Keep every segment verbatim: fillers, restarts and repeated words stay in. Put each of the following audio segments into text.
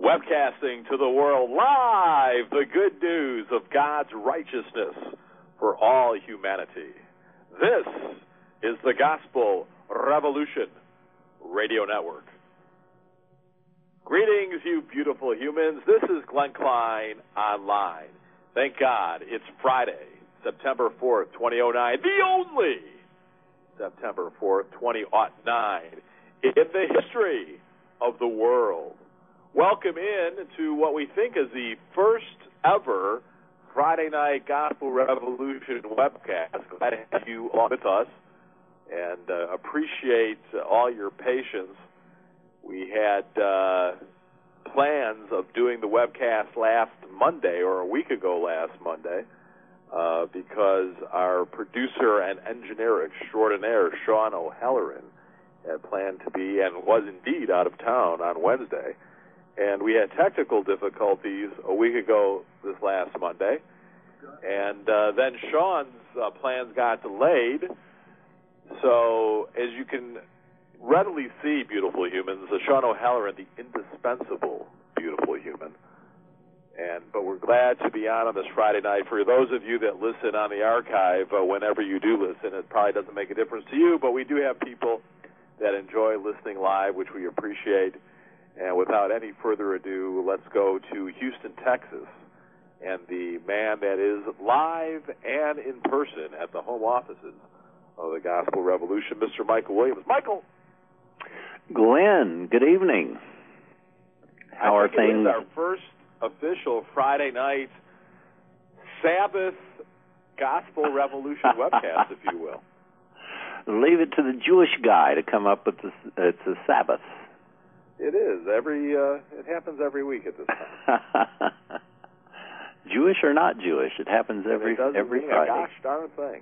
Webcasting to the world live the good news of God's righteousness for all humanity. This is the Gospel Revolution Radio Network. Greetings, you beautiful humans. This is Glenn Klein Online. Thank God it's Friday, September fourth, twenty oh nine, the only September fourth, twenty oh nine in the history of the world. Welcome in to what we think is the first ever Friday Night Gospel Revolution webcast. Glad to have you on with us and uh, appreciate all your patience. We had uh, plans of doing the webcast last Monday or a week ago last Monday uh, because our producer and engineer extraordinaire, Sean O'Halloran, had planned to be and was indeed out of town on Wednesday. And we had technical difficulties a week ago this last Monday. And uh, then Sean's uh, plans got delayed. So as you can readily see, beautiful humans, uh, Sean O'Halloran, the indispensable beautiful human. And But we're glad to be on on this Friday night. For those of you that listen on the archive, uh, whenever you do listen, it probably doesn't make a difference to you, but we do have people that enjoy listening live, which we appreciate. And without any further ado, let's go to Houston, Texas, and the man that is live and in person at the home offices of the Gospel Revolution, Mister Michael Williams. Michael! Glenn, good evening. How are things? It is our first official Friday night Sabbath Gospel Revolution webcast, if you will. Leave it to the Jewish guy to come up with the, it's a Sabbath. It is. Every uh, it happens every week at this time. Jewish or not Jewish, it happens every it doesn't every mean Friday. A gosh darn thing.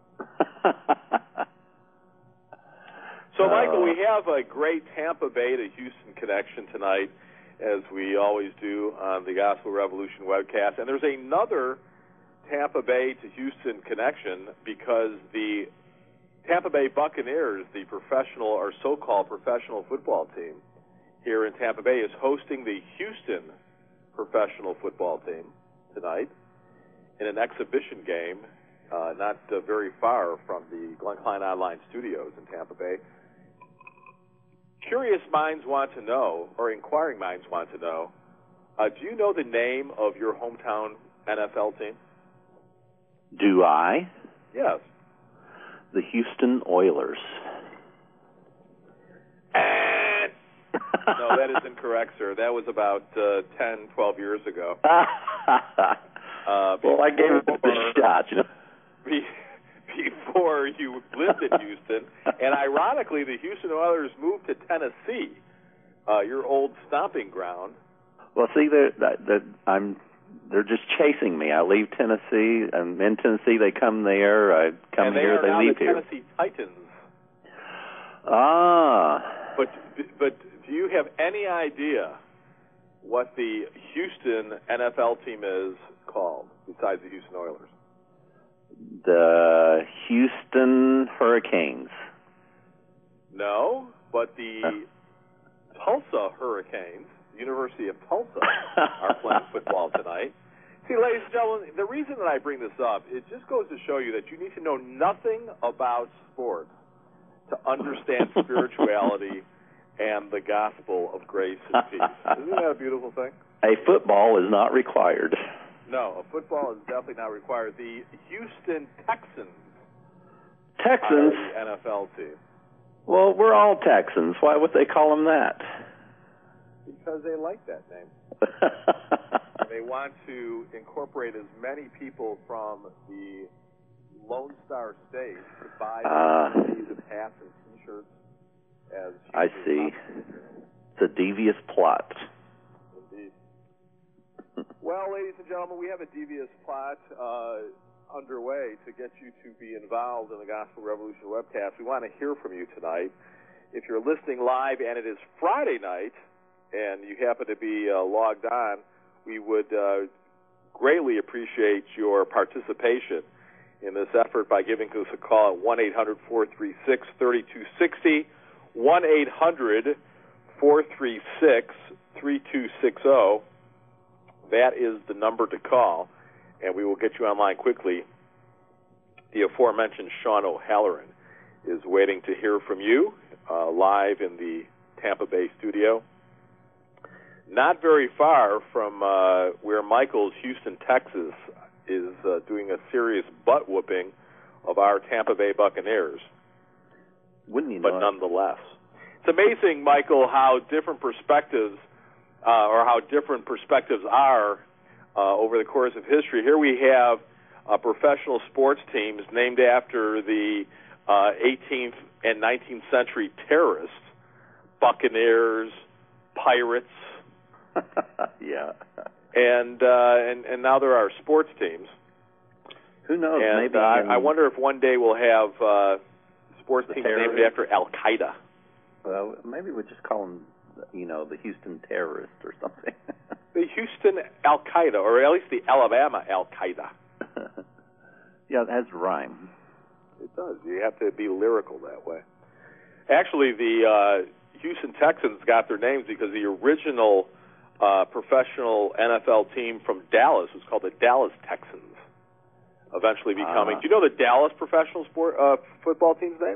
So, Michael, we have a great Tampa Bay to Houston connection tonight, as we always do on the Gospel Revolution webcast. And there's another Tampa Bay to Houston connection because the Tampa Bay Buccaneers, the professional or so-called professional football team here in Tampa Bay, is hosting the Houston professional football team tonight in an exhibition game uh, not uh, very far from the Glenn Klein Online studios in Tampa Bay. Curious minds want to know, or inquiring minds want to know, uh, do you know the name of your hometown N F L team? Do I? Yes. The Houston Oilers. No, that is incorrect, sir. That was about uh, ten, twelve years ago. uh, well, I gave it a shot, you know. Be, before you lived in Houston, and ironically, the Houston Oilers moved to Tennessee, uh, your old stomping ground. Well, see, they're, they're, I'm, they're just chasing me. I leave Tennessee. I'm in Tennessee. They come there. I come and they here. Are they now leave the here. Tennessee Titans. Ah. But but do you have any idea what the Houston N F L team is called besides the Houston Oilers? The Houston Hurricanes. No, but the huh? Tulsa Hurricanes, the University of Tulsa, are playing football tonight. See, ladies and gentlemen, the reason that I bring this up, it just goes to show you that you need to know nothing about sports to understand spirituality and the gospel of grace and peace. Isn't that a beautiful thing? A football is not required. No, a football is definitely not required. The Houston Texans Texans? are the N F L team. Well, we're all Texans. Why would they call them that? Because they like that name. They want to incorporate as many people from the Lone Star State to buy uh, and hats and T-shirts as I see. It's a devious plot. Indeed. Well, ladies and gentlemen, we have a devious plot uh, underway to get you to be involved in the Gospel Revolution webcast. We want to hear from you tonight. If you're listening live and it is Friday night and you happen to be uh, logged on, we would uh, greatly appreciate your participation in this effort by giving us a call at one eight hundred, four three six, three two six zero, one eight hundred, four three six, three two six zero. That is the number to call, and we will get you online quickly. The aforementioned Sean O'Halloran is waiting to hear from you uh, live in the Tampa Bay studio. Not very far from uh, where Michael's Houston, Texas, is uh, doing a serious butt-whooping of our Tampa Bay Buccaneers. Wouldn't you know? But nonetheless. It's amazing, Michael, how different perspectives, uh, or how different perspectives are uh, over the course of history. Here we have uh, professional sports teams named after the uh, eighteenth and nineteenth century terrorists, Buccaneers, Pirates. Yeah. And, uh, and and now there are sports teams. Who knows? And maybe uh, I wonder if one day we'll have uh, sports teams named after Al Qaeda. Well, maybe we'll just call them, you know, the Houston terrorists or something. The Houston Al Qaeda, or at least the Alabama Al Qaeda. Yeah, that has rhyme. It does. You have to be lyrical that way. Actually, the uh, Houston Texans got their names because the original uh, professional N F L team from Dallas was called the Dallas Texans, eventually becoming. Uh, do you know the Dallas professional sport uh, football team's name?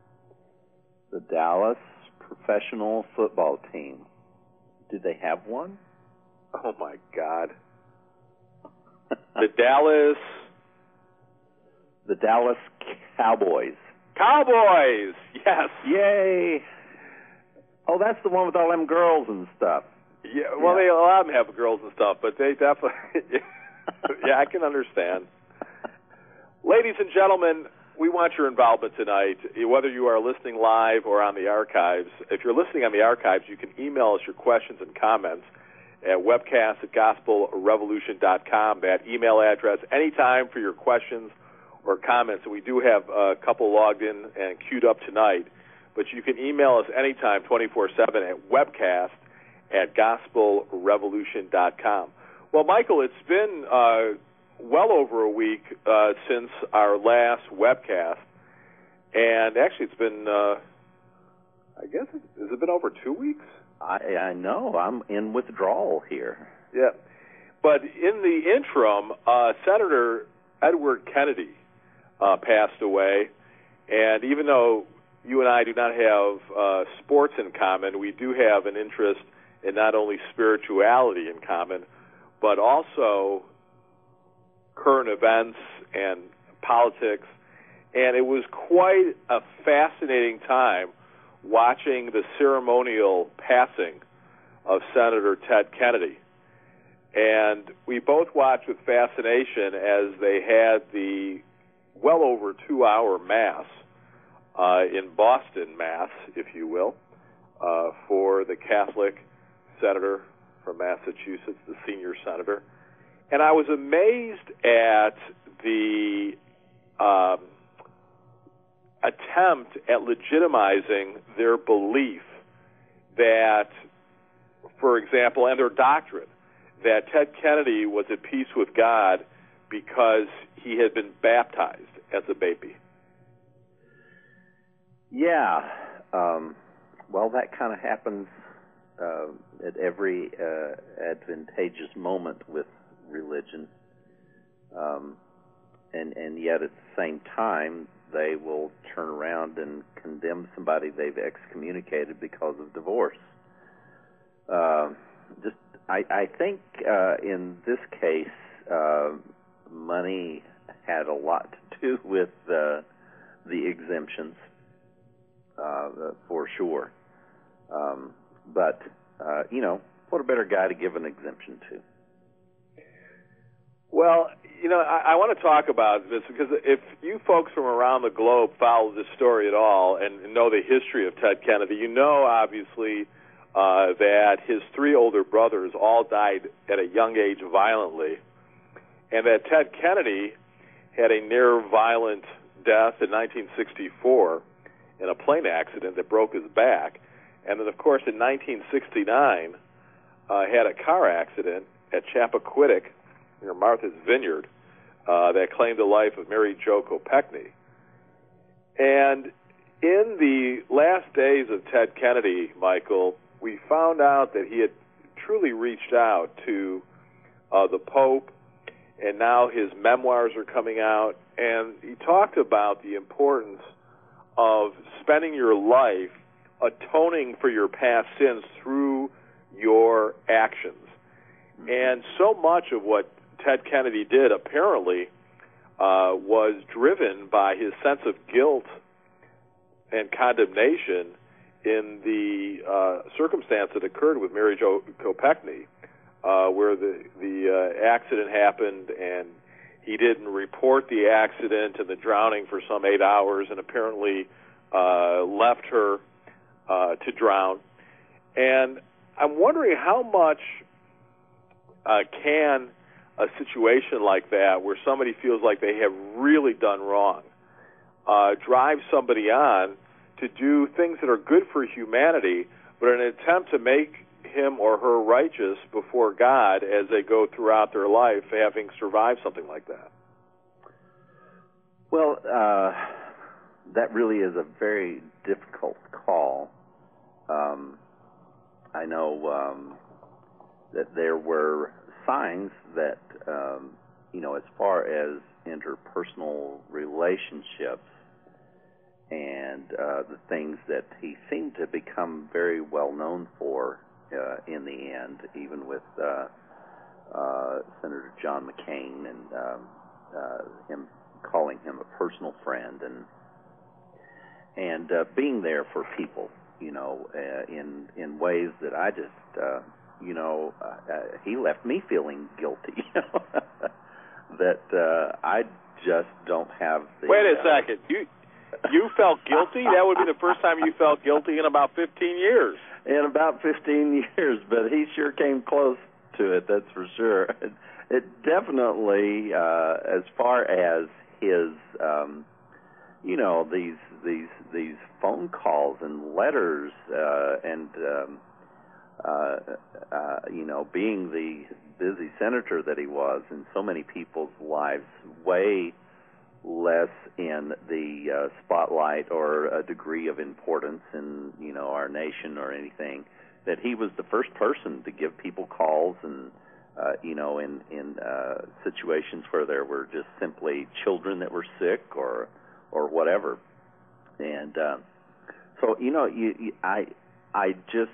The Dallas professional football team. Do they have one? Oh, my God. The Dallas... The Dallas Cowboys. Cowboys! Yes! Yay! Oh, that's the one with all them girls and stuff. Yeah, well, yeah. They, a lot of them have girls and stuff, but they definitely... Yeah, I can understand. Ladies and gentlemen, we want your involvement tonight, whether you are listening live or on the archives. If you're listening on the archives, you can email us your questions and comments at webcast at gospel revolution dot com, that email address, anytime for your questions or comments. And we do have a couple logged in and queued up tonight, but you can email us anytime, twenty-four seven, at webcast at gospel revolution dot com. Well, Michael, it's been uh, well over a week uh, since our last webcast, and actually it's been, uh, I guess, has it been over two weeks? I, I know. I'm in withdrawal here. Yeah. But in the interim, uh, Senator Edward Kennedy uh, passed away, and even though you and I do not have uh, sports in common, we do have an interest in not only spirituality in common, but also current events and politics. And it was quite a fascinating time watching the ceremonial passing of Senator Ted Kennedy. And we both watched with fascination as they had the well over two-hour Mass uh, in Boston, Mass, if you will, uh, for the Catholic senator from Massachusetts, the senior senator. And I was amazed at the um, attempt at legitimizing their belief that, for example, and their doctrine, that Ted Kennedy was at peace with God because he had been baptized as a baby. Yeah. Um, well, that kind of happens uh, at every uh, advantageous moment with religion. Um, and, and yet at the same time, they will turn around and condemn somebody they've excommunicated because of divorce. Uh, just, I, I think uh, in this case, uh, money had a lot to do with uh, the exemptions, uh, for sure. Um, but, uh, you know, what a better guy to give an exemption to? Well, you know, I, I want to talk about this because if you folks from around the globe follow this story at all and know the history of Ted Kennedy, you know, obviously, uh, that his three older brothers all died at a young age violently, and that Ted Kennedy had a near-violent death in nineteen sixty-four in a plane accident that broke his back, and then, of course, in nineteen sixty-nine, uh, had a car accident at Chappaquiddick, near Martha's Vineyard, uh, that claimed the life of Mary Jo Kopechne. And in the last days of Ted Kennedy, Michael, we found out that he had truly reached out to uh, the Pope, and now his memoirs are coming out, and he talked about the importance of spending your life atoning for your past sins through your actions. And so much of what Ted Kennedy did, apparently, uh, was driven by his sense of guilt and condemnation in the uh, circumstance that occurred with Mary Jo Kopechne, uh, where the, the uh, accident happened, and he didn't report the accident and the drowning for some eight hours and apparently uh, left her uh, to drown. And I'm wondering how much uh, can a situation like that, where somebody feels like they have really done wrong, uh, drive somebody on to do things that are good for humanity, but in an attempt to make him or her righteous before God as they go throughout their life, having survived something like that? Well, uh, that really is a very difficult call. Um, I know um, that there were signs that, um, you know, as far as interpersonal relationships and uh, the things that he seemed to become very well known for uh, in the end, even with uh, uh, Senator John McCain and um, uh, him calling him a personal friend and and uh, being there for people, you know, uh, in in ways that I just, uh, you know, uh, uh, he left me feeling guilty, you know, that uh, I just don't have the... Wait a uh, second. You you felt guilty? That would be the first time you felt guilty in about fifteen years. In about fifteen years, but he sure came close to it, that's for sure. It, it definitely, uh, as far as his... Um, you know, these these these phone calls and letters uh, and um, uh, uh, you know, being the busy senator that he was in so many people's lives, way less in the uh, spotlight or a degree of importance in, you know, our nation or anything, that he was the first person to give people calls and uh, you know, in in uh, situations where there were just simply children that were sick or or whatever. And uh, so, you know, you, you, I I just,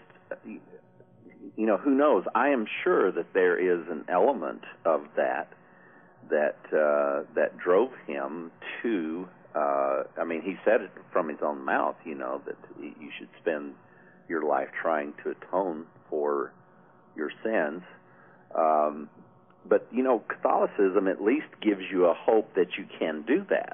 you know, who knows? I am sure that there is an element of that that uh, that drove him to, uh, I mean, he said it from his own mouth, you know, that you should spend your life trying to atone for your sins. Um, but, you know, Catholicism at least gives you a hope that you can do that.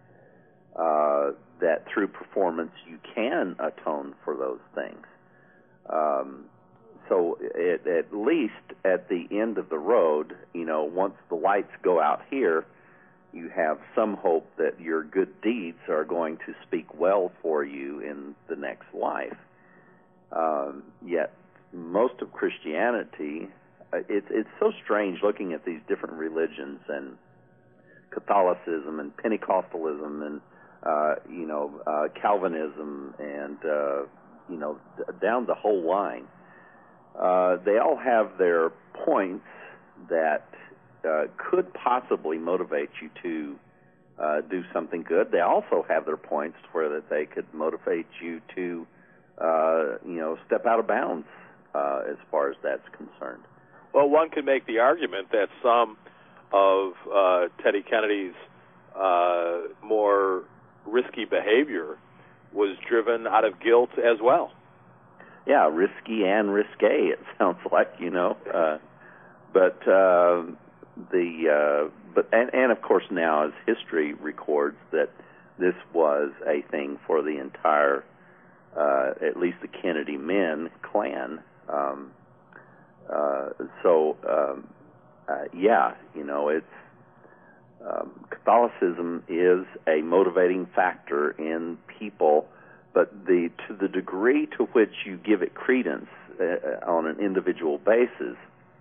Uh, that through performance you can atone for those things. Um, so it, at least at the end of the road, you know, once the lights go out here, you have some hope that your good deeds are going to speak well for you in the next life. Um, yet most of Christianity, uh, it's it's so strange looking at these different religions and Catholicism and Pentecostalism and Uh, you know, uh, Calvinism, and, uh, you know, d- down the whole line. Uh, they all have their points that uh, could possibly motivate you to uh, do something good. They also have their points where that they could motivate you to, uh, you know, step out of bounds uh, as far as that's concerned. Well, one could make the argument that some of uh, Teddy Kennedy's uh, more risky behavior was driven out of guilt as well. Yeah, risky and risque, it sounds like, you know. Uh, but uh, the uh, but and, and of course now, as history records, that this was a thing for the entire, uh, at least the Kennedy men clan. Um, uh, so um, uh, yeah, you know, it's. Um, Catholicism is a motivating factor in people, but the to the degree to which you give it credence uh, on an individual basis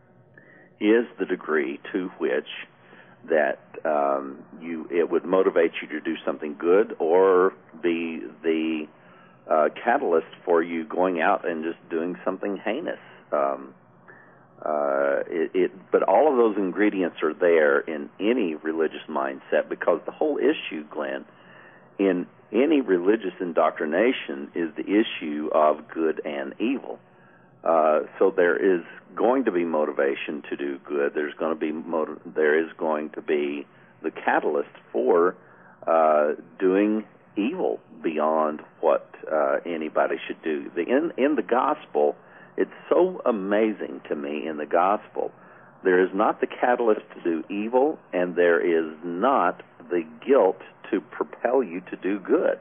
is the degree to which that um, you it would motivate you to do something good or be the uh, catalyst for you going out and just doing something heinous. Um, Uh, it, it, but all of those ingredients are there in any religious mindset, because the whole issue, Glenn, in any religious indoctrination is the issue of good and evil. Uh, so there is going to be motivation to do good. There's going to be motiv- there is going to be the catalyst for uh, doing evil beyond what uh, anybody should do. The, in in the gospel, it's so amazing to me. In the gospel, there is not the catalyst to do evil, and there is not the guilt to propel you to do good.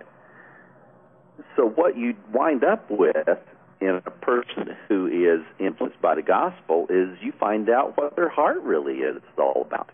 So what you wind up with in a person who is influenced by the gospel is you find out what their heart really is all about.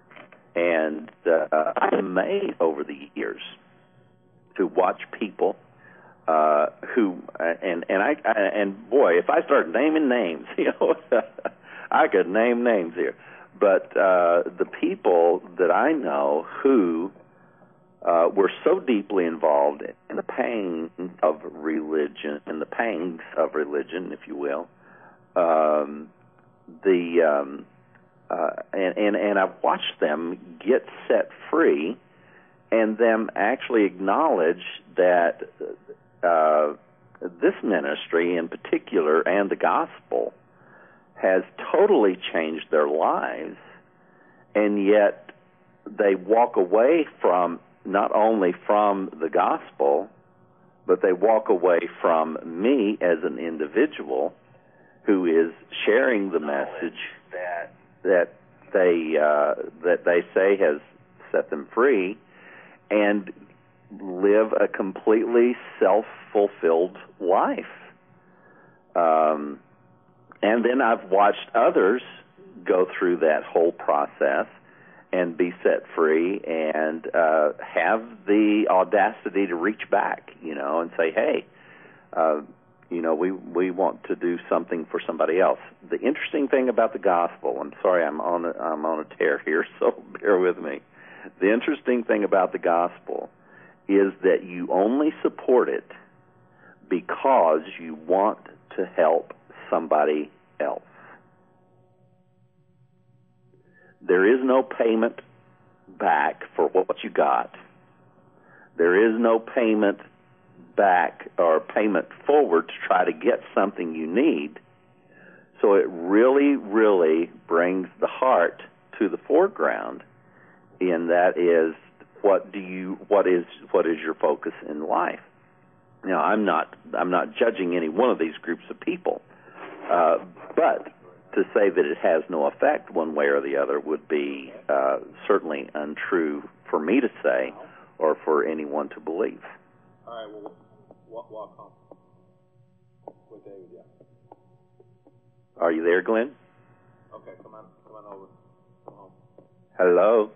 And uh, I'm amazed over the years to watch people uh, who, and and I and boy, if I start naming names, you know, I could name names here. But uh, the people that I know who uh, were so deeply involved in the pain of religion, in the pangs of religion, if you will, um, the um, uh, and, and and I've watched them get set free, and them actually acknowledge that uh, this ministry in particular and the gospel has totally changed their lives, and yet they walk away from not only from the gospel, but they walk away from me as an individual who is sharing the message that that they uh, that they say has set them free, and live a completely self-fulfilled life. Um, and then I've watched others go through that whole process and be set free and uh, have the audacity to reach back, you know, and say, hey, uh, you know, we we want to do something for somebody else. The interesting thing about the gospel, I'm sorry, I'm on a, I'm on a tear here, so bear with me. The interesting thing about the gospel is that you only support it because you want to help somebody else. There is no payment back for what you got. There is no payment back or payment forward to try to get something you need. So it really, really brings the heart to the foreground, and that is what do you what is what is your focus in life. Now, I'm not I'm not judging any one of these groups of people, uh, but to say that it has no effect one way or the other would be uh, certainly untrue for me to say, or for anyone to believe. All right, well, walk, walk home with David. Yeah. Are you there, Glenn? Okay, come on, come on over. Come home. Hello.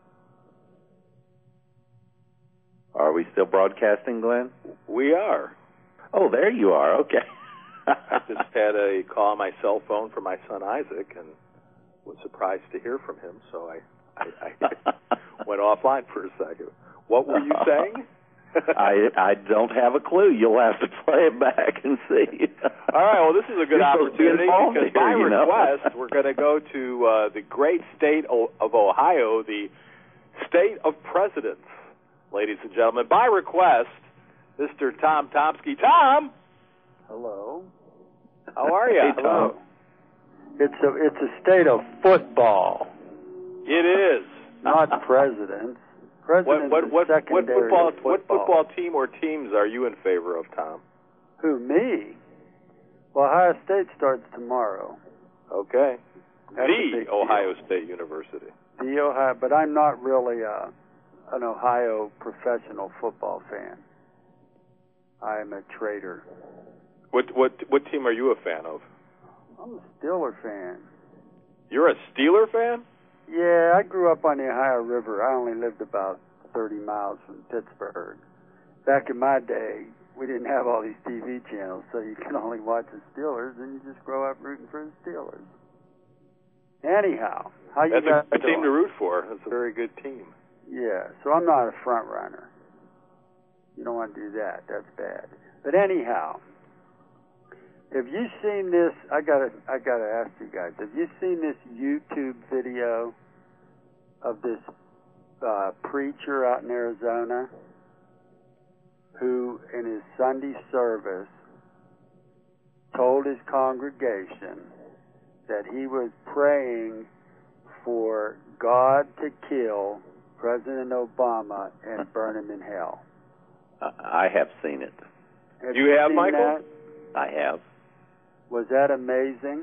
Are we still broadcasting, Glenn? We are. Oh, there you are. Okay. I just had a call on my cell phone from my son Isaac, and was surprised to hear from him. So I, I, I went offline for a second. What were you saying? I I don't have a clue. You'll have to play it back and see. All right. Well, this is a good You're opportunity because here, by you know? request, we're going to go to uh, the great state of Ohio, the state of presidents, ladies and gentlemen. By request, Mister Tom Tomsky. Tom. Hello. How are you? Hey, Tom. It's a it's a state of football. It is. Not presidents. Presidents What what what, are what secondary football to what football. football team or teams are you in favor of, Tom? Who, me? Well, Ohio State starts tomorrow. Okay. That's a The big Ohio deal. State University. The Ohio, but I'm not really a, an Ohio professional football fan. I'm a trader. What what what team are you a fan of? I'm a Steeler fan. You're a Steeler fan? Yeah, I grew up on the Ohio River. I only lived about thirty miles from Pittsburgh. Back in my day, we didn't have all these T V channels, so you could only watch the Steelers, and you just grow up rooting for the Steelers. Anyhow, how you That's guys a good doing? team to root for. That's a very good team. Yeah, so I'm not a front runner. You don't want to do that. That's bad. But anyhow, Have you seen this? I gotta, I gotta ask you guys. Have you seen this YouTube video of this uh, preacher out in Arizona who, in his Sunday service, told his congregation that he was praying for God to kill President Obama and burn him in hell? I have seen it. Have You have, seen Michael? that? I have. Was that amazing?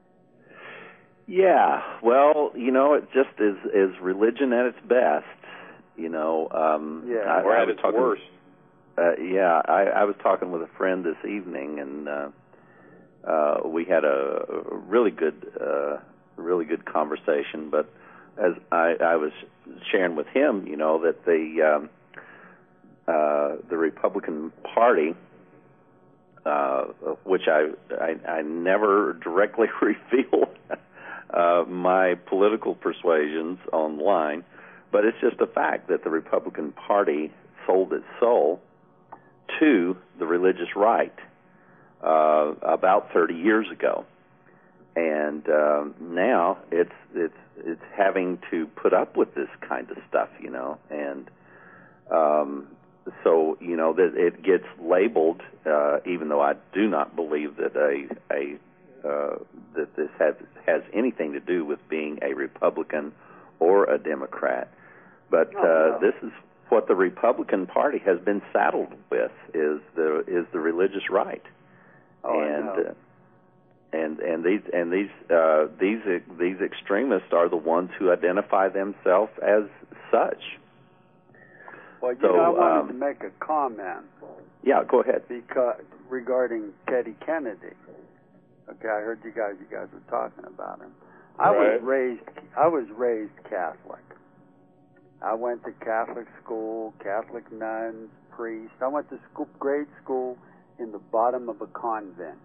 Yeah. Well, you know, it just is is religion at its best. You know. Um, Yeah. I, Or I at was its talking, worst. Uh, yeah, I, I was talking with a friend this evening, and uh, uh, we had a, a really good, uh, really good conversation. But as I, I was sharing with him, you know, that the um, uh, the Republican Party, uh, which I, I I never directly reveal uh, my political persuasions online, but it's just a fact that the Republican Party sold its soul to the religious right uh, about thirty years ago, and uh, now it's it's it's having to put up with this kind of stuff, you know, and um, so you know that it gets labeled, uh, even though I do not believe that a a uh, that this has has anything to do with being a Republican or a Democrat, but Oh, no. uh, this is what the Republican Party has been saddled with is the is the religious right, Oh, and I know. uh, and and these and these uh, these these extremists are the ones who identify themselves as such. Well, you So, know, I wanted um, to make a comment Yeah, go ahead. because regarding Teddy Kennedy. Okay, I heard you guys. You guys were talking about him. I was Right. raised. I was raised Catholic. I went to Catholic school, Catholic nuns, priests. I went to school, grade school in the bottom of a convent,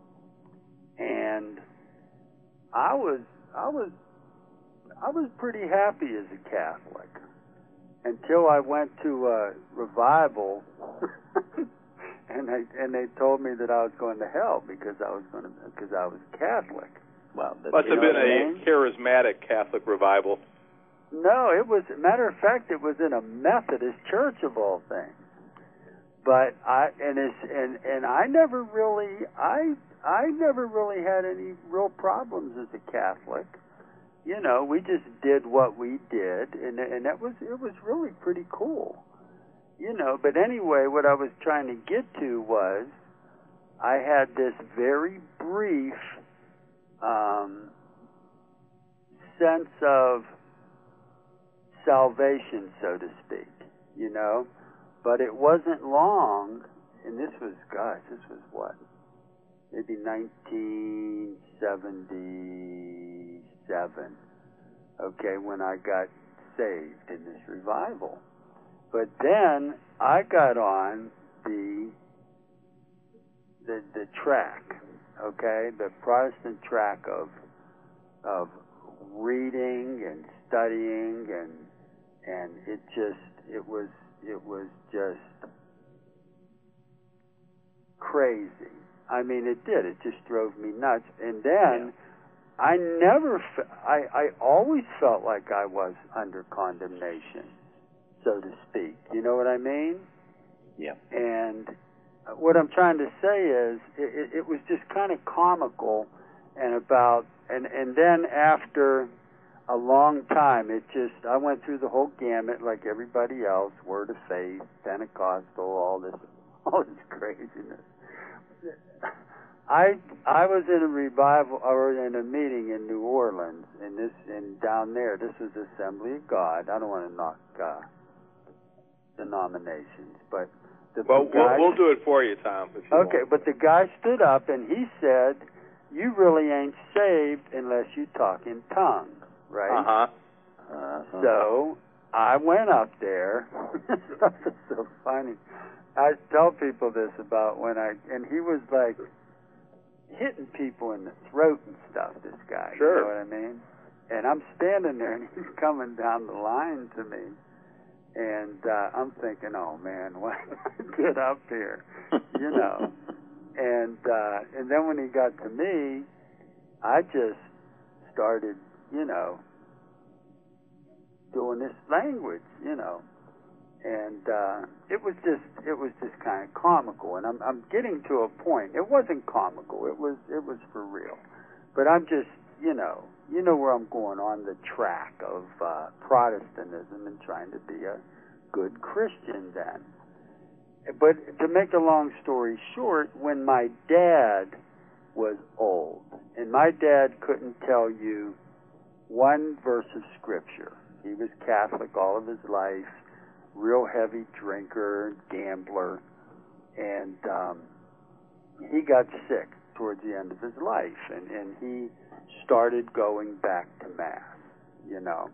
and I was, I was, I was pretty happy as a Catholic until I went to a revival, and they and they told me that I was going to hell because I was going to because I was Catholic. Well, that, Must You have know been what I a mean? charismatic Catholic revival. No, it was, matter of fact, it was in a Methodist church of all things. But I and it's and and I never really I I never really had any real problems as a Catholic. You know, we just did what we did, and and that was it was really pretty cool. You know, but anyway, what I was trying to get to was I had this very brief um, sense of salvation, so to speak, you know, but it wasn't long, and this was, gosh, this was what, maybe nineteen seventy-seven, okay, when I got saved in this revival. But then I got on the the the track, okay, the Protestant track of of reading and studying, and and it just it was it was just crazy. I mean, it did. It just drove me nuts. And then yeah. I never, fe- I I always felt like I was under condemnation, so to speak. You know what I mean? Yeah. And what I'm trying to say is, it, it, it was just kind of comical, and about, and and then after a long time, it just, I went through the whole gamut like everybody else, Word of Faith, Pentecostal, all this, all this craziness. I I was in a revival, or in a meeting in New Orleans, and this, and down there, this was Assembly of God. I don't want to knock uh, denominations, but the Well, guy, we'll, we'll do it for you, Tom. If you okay, want. but the guy stood up and he said, "You really ain't saved unless you talk in tongues." Right? Uh-huh. Uh-huh. So I went up there. This stuff is so funny. I tell people this about when I, and he was like hitting people in the throat and stuff, this guy. Sure. You know what I mean? And I'm standing there and he's coming down the line to me. And uh, I'm thinking, oh man, why did I get up here? You know. and uh, and then when he got to me, I just started, you know, doing this language, you know, and uh, it was just it was just kind of comical. And I'm I'm getting to a point. It wasn't comical. It was it was for real. But I'm just, you know, you know where I'm going on the track of uh, Protestantism and trying to be a good Christian then. But to make a long story short, when my dad was old, and my dad couldn't tell you one verse of Scripture. He was Catholic all of his life, real heavy drinker, gambler, and um, he got sick towards the end of his life, and, and he started going back to Mass, you know.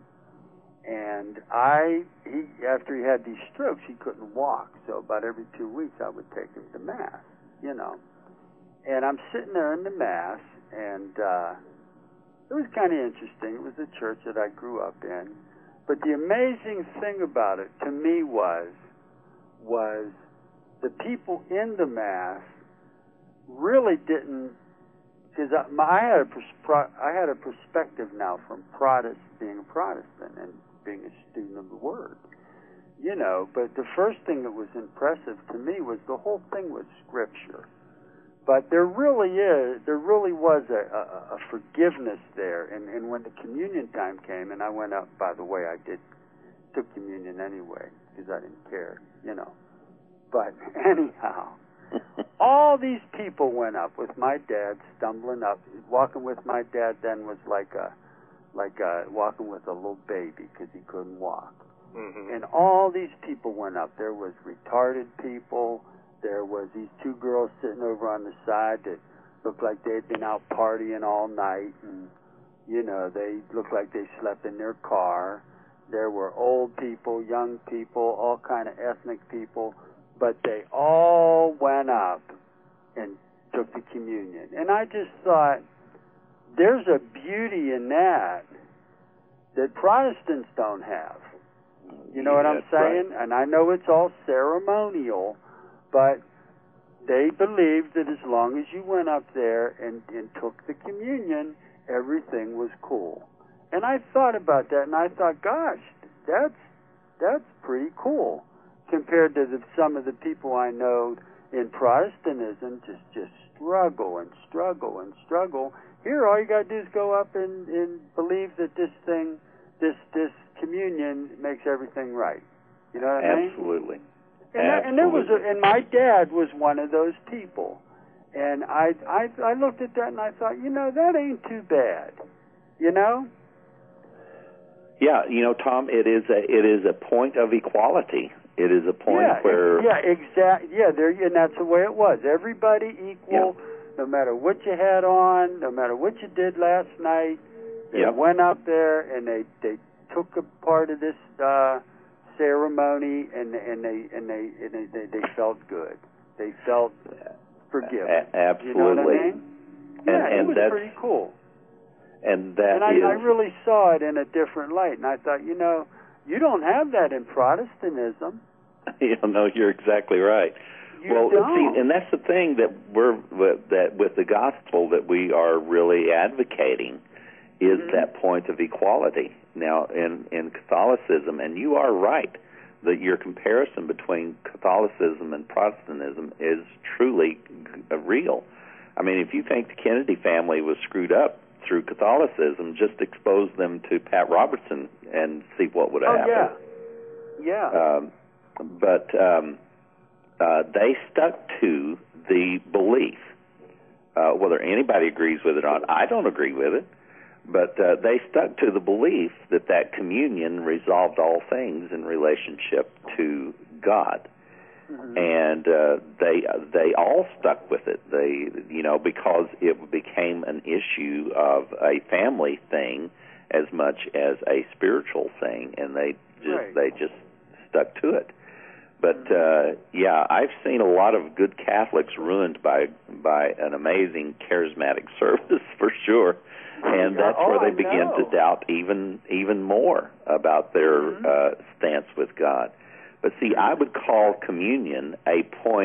And I, he, after he had these strokes, he couldn't walk. So about every two weeks, I would take him to Mass, you know. And I'm sitting there in the Mass, and uh, it was kind of interesting. It was a church that I grew up in. But the amazing thing about it to me was, was the people in the Mass really didn't, because I, I had a pers- I had a perspective now from Protestant, being a Protestant and being a student of the Word, you know. But the first thing that was impressive to me was the whole thing was Scripture. But there really is, there really was a, a, a forgiveness there. And, and when the communion time came, and I went up, by the way, I did took communion anyway because I didn't care, you know. But anyhow. All these people went up with my dad, stumbling up. Walking with my dad then was like a, like a, walking with a little baby because he couldn't walk. Mm-hmm. And all these people went up. There was retarded people. There was these two girls sitting over on the side that looked like they'd been out partying all night, and you know, they looked like they slept in their car. There were old people, young people, all kind of ethnic people. But they all went up and took the communion. And I just thought, there's a beauty in that that Protestants don't have. You know what I'm saying? Right. And I know it's all ceremonial, but they believed that as long as you went up there and, and took the communion, everything was cool. And I thought about that, and I thought, gosh, that's that's pretty cool. Compared to the, some of the people I know in Protestantism, just just struggle and struggle and struggle. Here, all you got to do is go up and, and believe that this thing, this this communion makes everything right. You know what I mean? Absolutely. And, that, and there was, a, and my dad was one of those people. And I, I I looked at that and I thought, you know, that ain't too bad. You know? Yeah, you know, Tom, it is a it is a point of equality. It is a point yeah, where... Yeah, exactly. Yeah, there, and that's the way it was. Everybody equal, yeah. No matter what you had on, no matter what you did last night. They yep. went up there, and they, they took a part of this uh, ceremony, and, and, they, and, they, and they, they, they felt good. They felt forgiven. A- absolutely. You know what I mean? Yeah, and, and it was that's, pretty cool. And that and I, is... I really saw it in a different light, and I thought, you know... You don't have that in Protestantism. You know, you're exactly right. You well, don't. see, and that's the thing that we're that with the gospel that we are really advocating is mm-hmm. that point of equality. Now, in in Catholicism, and you are right that your comparison between Catholicism and Protestantism is truly real. I mean, if you think the Kennedy family was screwed up through Catholicism, just expose them to Pat Robertson and see what would oh, happen. Yeah, yeah. Um, but um, uh, they stuck to the belief. Uh, whether anybody agrees with it or not, I don't agree with it. But uh, they stuck to the belief that that communion resolved all things in relationship to God. Mm-hmm. And uh, they they all stuck with it. They you know because it became an issue of a family thing as much as a spiritual thing, and they just right. they just stuck to it. But uh, yeah, I've seen a lot of good Catholics ruined by by an amazing charismatic service for sure, and that's oh, where they I begin know. to doubt even even more about their mm-hmm. uh, stance with God. But see, I would call communion a point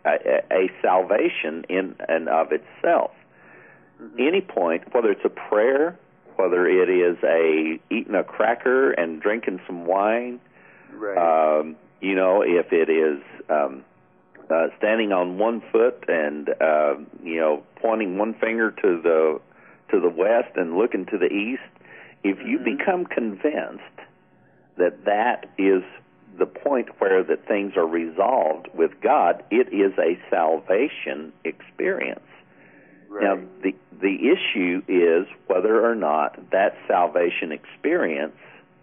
a, a salvation in and of itself. Mm-hmm. Any point, whether it's a prayer, whether it is a eating a cracker and drinking some wine, right. um, you know, if it is um, uh, standing on one foot and uh, you know pointing one finger to the to the west and looking to the east, if you mm-hmm. become convinced that that is the point where that things are resolved with God, it is a salvation experience. Right. Now, the the issue is whether or not that salvation experience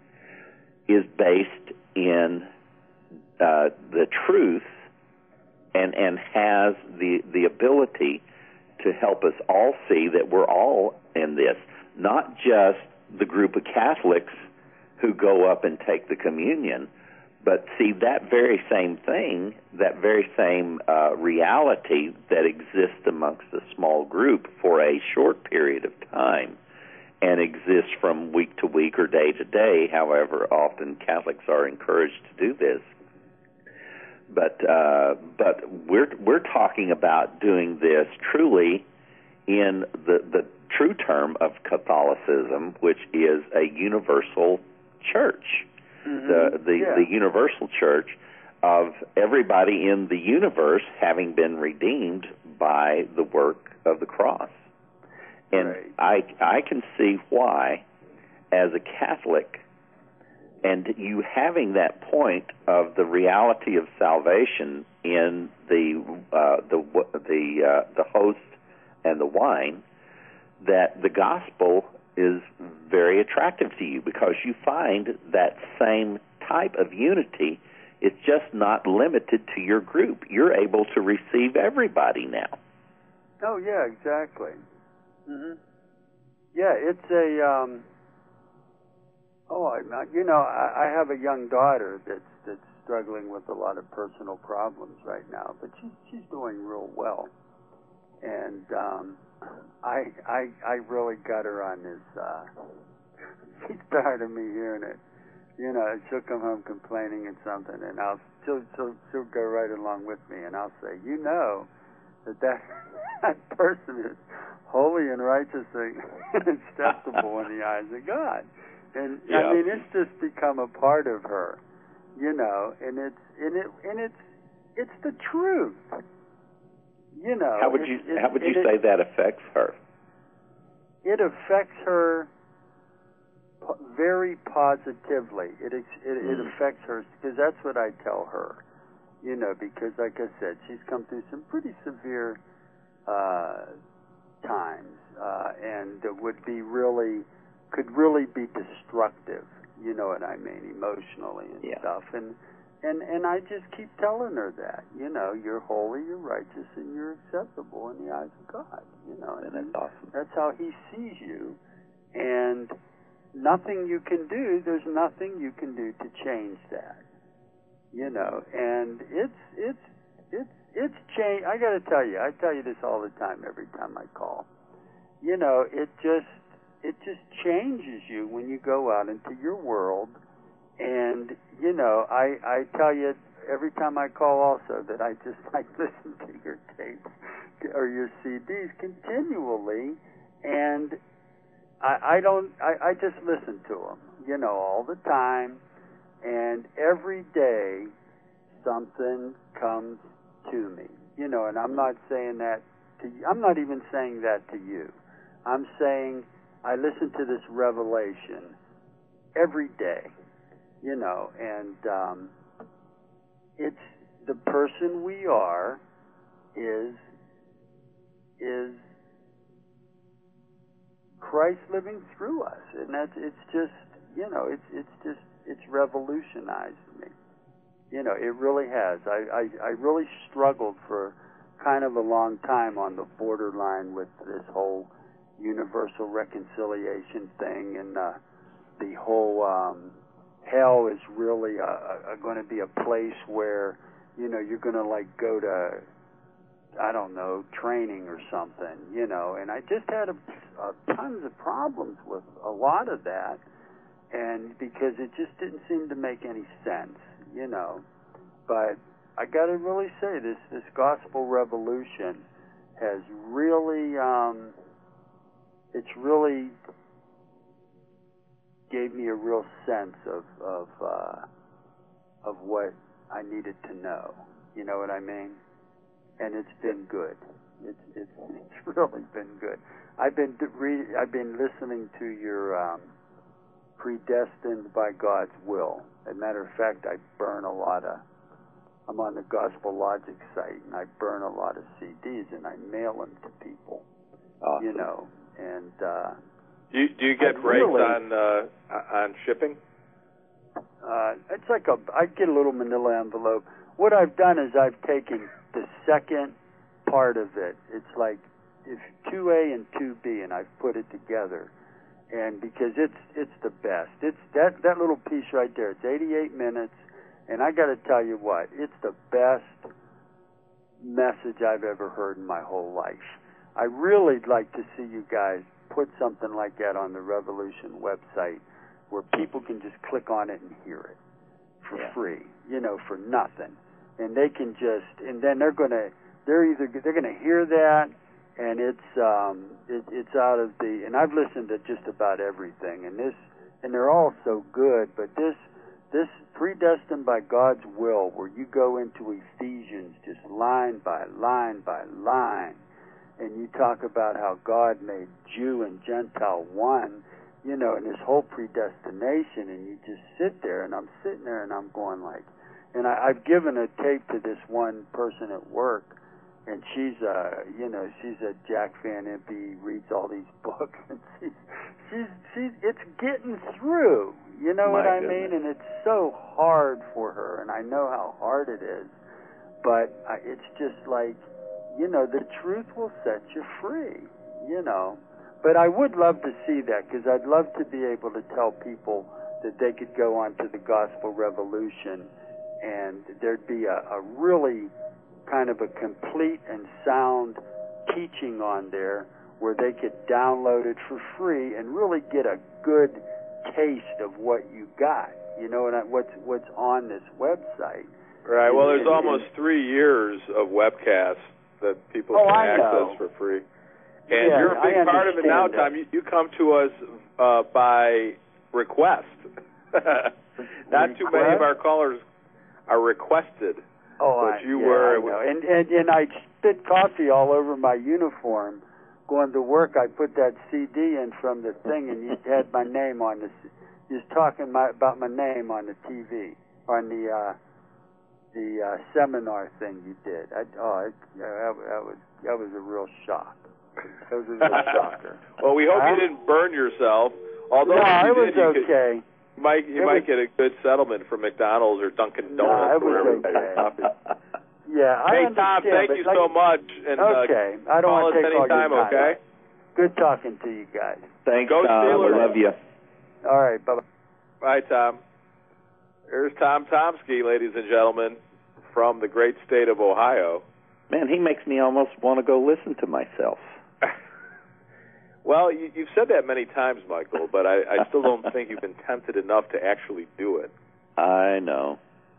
is based in uh, the truth and and has the the ability to help us all see that we're all in this, not just the group of Catholics who go up and take the communion, but see that very same thing, that very same uh, reality that exists amongst a small group for a short period of time and exists from week to week or day to day, however often Catholics are encouraged to do this. But uh, but we're we're talking about doing this truly in the, the true term of Catholicism, which is a universal church. Mm-hmm. The the, yeah. the universal church of everybody in the universe having been redeemed by the work of the cross. And right. I I can see why, as a Catholic, and you having that point of the reality of salvation in the uh, the the uh, the host and the wine, that the gospel is very attractive to you because you find that same type of unity. It's just not limited to your group. You're able to receive everybody now. Oh yeah, exactly. Mhm. Yeah, it's a. Um, oh, I, you know, I, I have a young daughter that's that's struggling with a lot of personal problems right now, but she's she's doing real well, and um, I I I really got her on this. Uh, she's tired of me hearing it. You know, she'll come home complaining and something, and I'll she'll she'll, she'll go right along with me, and I'll say, you know, that that, that person is holy and righteous and acceptable in the eyes of God. And yeah. I mean, it's just become a part of her, you know, and it's and it and it's it's the truth, you know. How would you it, how would you it, say that affects her? It affects her very positively. It it, mm. it affects her because that's what I tell her, you know, because like I said, she's come through some pretty severe uh, times, uh, and would be really. could really be destructive, you know what I mean, emotionally and yeah. stuff. And, and and I just keep telling her that, you know, you're holy, you're righteous, and you're acceptable in the eyes of God, you know. And that's awesome. That's how He sees you, and nothing you can do, there's nothing you can do to change that, you know. And it's, it's, it's, it's changed. I got to tell you, I tell you this all the time every time I call. You know, it just, it just changes you when you go out into your world. And, you know, I, I tell you every time I call also that I just like listen to your tapes or your C Ds continually. And I, I don't, I, I just listen to them, you know, all the time. And every day something comes to me, you know, and I'm not saying that to you. I'm not even saying that to you. I'm saying I listen to this revelation every day, you know, and um, it's the person we are is is Christ living through us, and that's it's just you know it's it's just it's revolutionized me, you know, it really has. I I, I really struggled for kind of a long time on the borderline with this whole universal reconciliation thing, and uh, the whole um, hell is really uh, going to be a place where, you know, you're going to like go to, I don't know, training or something, you know, and I just had a, a tons of problems with a lot of that, and because it just didn't seem to make any sense, you know, but I got to really say this this gospel revolution has really um, it's really gave me a real sense of of uh, of what I needed to know. You know what I mean? And it's been good. It's it's it's really been good. I've been re- I've been listening to your um, Predestined by God's Will. As a matter of fact, I burn a lot of. I'm on the Gospel Logic site, and I burn a lot of C Ds, and I mail them to people. Awesome. You know, and uh, Do you, do you get I rates really- on uh, on shipping? uh, it's like a. I get a little Manila envelope. What I've done is I've taken the second part of it. It's like it's two A and two B, and I've put it together. And because it's it's the best. It's that that little piece right there. It's eighty-eight minutes. And I got to tell you what, it's the best message I've ever heard in my whole life. I really like to see you guys put something like that on the Revolution website where people can just click on it and hear it for Yeah. free, you know, for nothing. And they can just, and then they're going to, they're either, they're going to hear that and it's, um, it, it's out of the, and I've listened to just about everything and this, and they're all so good, but this, This Predestined by God's Will, where you go into Ephesians just line by line by line, and you talk about how God made Jew and Gentile one, you know, and this whole predestination, and you just sit there, and I'm sitting there, and I'm going like, and I, I've given a tape to this one person at work, and she's a, you know, she's a Jack Van Impe, reads all these books, and she's, she's, she's, it's getting through. You know My what I goodness. mean? And it's so hard for her, and I know how hard it is. But I, it's just like, you know, the truth will set you free, you know. But I would love to see that, because I'd love to be able to tell people that they could go on to the Gospel Revolution, and there'd be a, a really kind of a complete and sound teaching on there where they could download it for free and really get a good taste of what you got, you know, and what's what's on this website. Right. Well, there's And- and- almost three years of webcasts that people Oh, can I access know. for free. And Yeah, you're a big I part of it now, understand Tom. You, you come to us uh, by request. Not too many of our callers are requested. Oh, but I, you yeah, were- I know. And, and and I spit coffee all over my uniform. Going to work, I put that C D in from the thing, and you had my name on the. You was talking my, about my name on the T V, on the uh, the uh, seminar thing you did. I, oh, it, that, that was that was a real shock. That was a real shocker. Well, we hope Huh? you didn't burn yourself. Although no, if you it was did, you could- okay. You might you It might was- get a good settlement from McDonald's or Dunkin' No, Donuts. it was wherever okay. they- Yeah, I Hey understand. Tom, thank but you like, so much. And Okay, uh, I don't call want us to take all your anytime, time. okay? Good talking to you guys. Thanks, Go Tom. Steelers. I love you. All right, bye-bye. Bye, Tom. Here's Tom Tomsky, ladies and gentlemen, from the great state of Ohio. Man, he makes me almost want to go listen to myself. Well, you, you've said that many times, Michael, but I, I still don't think you've been tempted enough to actually do it. I know.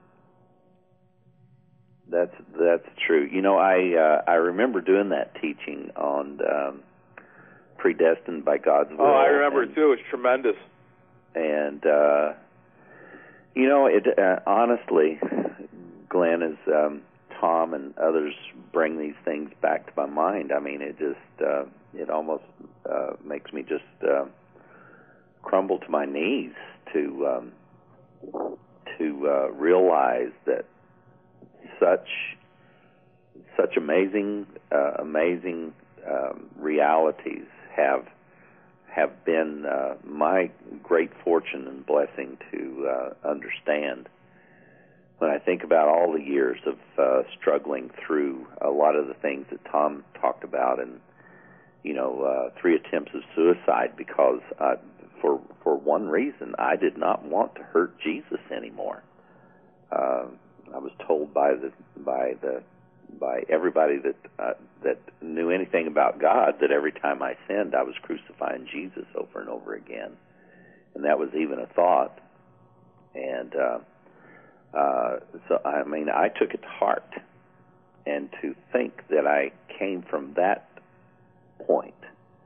That's that's true. You know, I uh, I remember doing that teaching on um, Predestined by God's Will. Oh, I remember and, it too. It was tremendous. And uh, you know, it uh, honestly, Glenn, as um, Tom and others bring these things back to my mind, I mean, it just uh, it almost uh, makes me just uh, crumble to my knees to um, to uh, realize that such such amazing uh, amazing um, realities have have been uh, my great fortune and blessing to uh, understand. When I think about all the years of uh, struggling through a lot of the things that Tom talked about, and you know, uh, three attempts of suicide because uh, for for one reason, I did not want to hurt Jesus anymore. Uh, I was told by the by the by everybody that uh, that knew anything about God that every time I sinned, I was crucifying Jesus over and over again, and that was even a thought. And uh, Uh, so, I mean, I took it to heart. And to think that I came from that point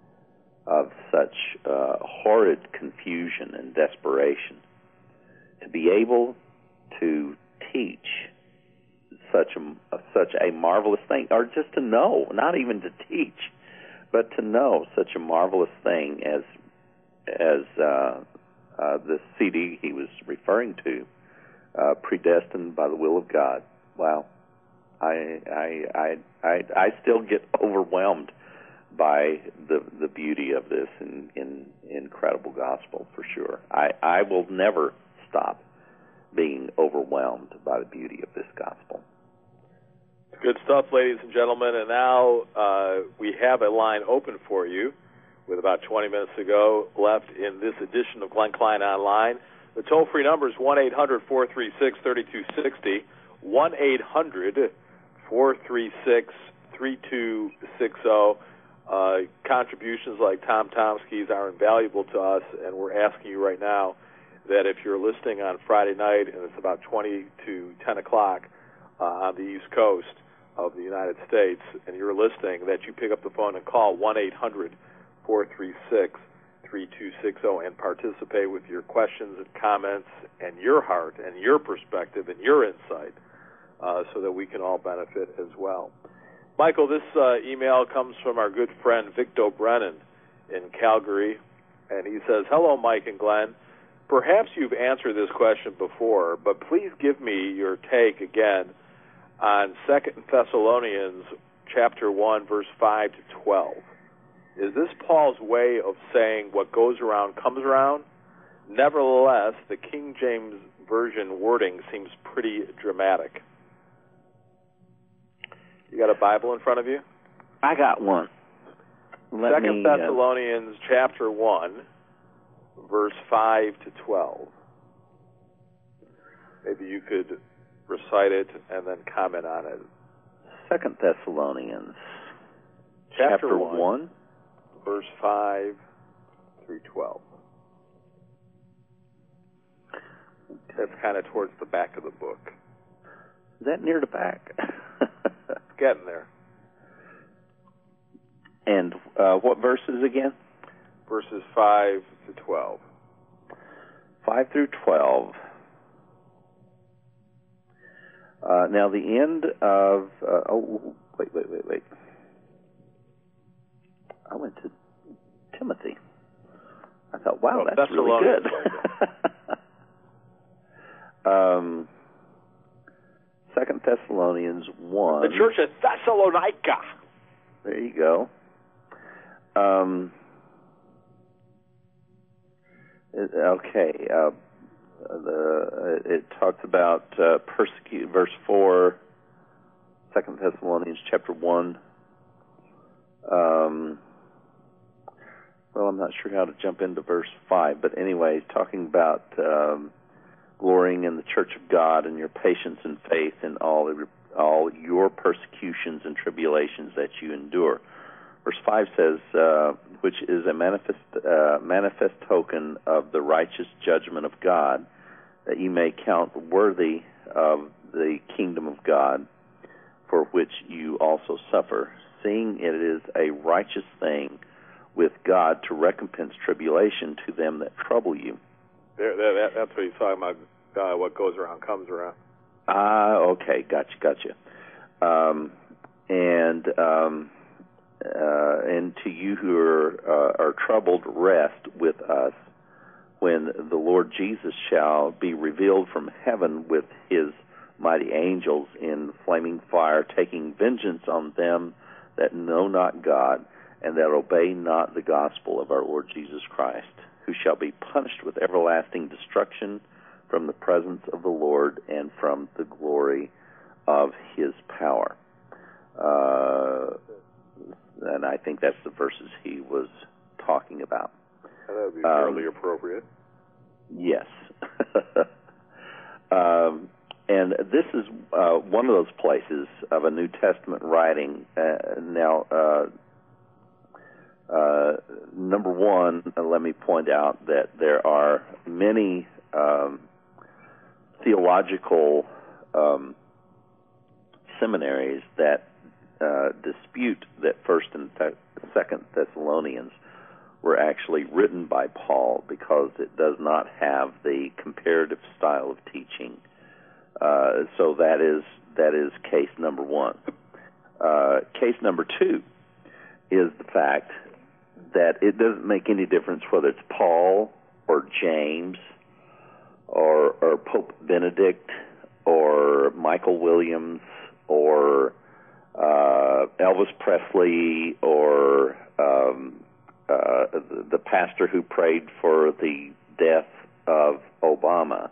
of such uh, horrid confusion and desperation, to be able to teach such a such a marvelous thing, or just to know, not even to teach, but to know such a marvelous thing as as uh, uh, the C D he was referring to, uh, predestined by the will of God. Wow, I I I I, I still get overwhelmed by the the beauty of this in, in incredible gospel, for sure. I, I will never stop being overwhelmed by the beauty of this gospel. Good stuff, ladies and gentlemen. And now uh, we have a line open for you with about twenty minutes to go left in this edition of Glenn Klein Online. The toll-free number is one eight hundred four three six three two six zero, one eight hundred four three six three two six zero. Uh, contributions like Tom Tomsky's are invaluable to us, and we're asking you right now that if you're listening on Friday night and it's about twenty to ten o'clock uh, on the East Coast of the United States, and you're listening, that you pick up the phone and call one eight hundred four three six three two six zero and participate with your questions and comments and your heart and your perspective and your insight uh, so that we can all benefit as well. Michael, this uh, email comes from our good friend Victor Brennan in Calgary, and he says, "Hello, Mike and Glenn. Perhaps you've answered this question before, but please give me your take again on Second Thessalonians chapter one, verse five to twelve. Is this Paul's way of saying what goes around comes around? Nevertheless, the King James Version wording seems pretty dramatic." You got a Bible in front of you? I got one. Let Second me, Thessalonians uh... chapter one, verse five to twelve. Maybe you could recite it and then comment on it. Second Thessalonians chapter, chapter one, one, verse five through twelve. That's kind of towards the back of the book. Is that near the back? Getting there. And uh, what verses again? Verses five to twelve. five through twelve. Uh, now the end of... Uh, oh, wait, wait, wait, wait. I went to Timothy. I thought, wow, oh, that's really good. um... Second Thessalonians one. The church at Thessalonica. There you go. Um, it, okay. Uh, the, it talks about uh, persecute. Verse four. Second Thessalonians chapter one. Um, well, I'm not sure how to jump into verse five, but anyway, talking about. Um, glorying in the church of God and your patience and faith in all all your persecutions and tribulations that you endure. Verse five says, uh, which is a manifest uh, manifest token of the righteous judgment of God, that you may count worthy of the kingdom of God, for which you also suffer, seeing it is a righteous thing with God to recompense tribulation to them that trouble you. There, that, that's what he's talking about. Uh, what goes around comes around. Ah, okay, gotcha, gotcha. Um, and um, uh, and to you who are uh, are troubled, rest with us when the Lord Jesus shall be revealed from heaven with his mighty angels in flaming fire, taking vengeance on them that know not God and that obey not the gospel of our Lord Jesus Christ, who shall be punished with everlasting destruction from the presence of the Lord and from the glory of his power. Uh, and I think that's the verses he was talking about. That would be fairly um, appropriate. Yes. um, and this is uh, one of those places of a New Testament writing. Uh, now, uh, uh, number one, uh, let me point out that there are many um, theological um, seminaries that uh, dispute that First and Th- Second Thessalonians were actually written by Paul because it does not have the comparative style of teaching. Uh, so that is that is case number one. Uh, case number two is the fact that it doesn't make any difference whether it's Paul or James or, or Pope Benedict or Michael Williams or uh, Elvis Presley or um, uh, the, the pastor who prayed for the death of Obama.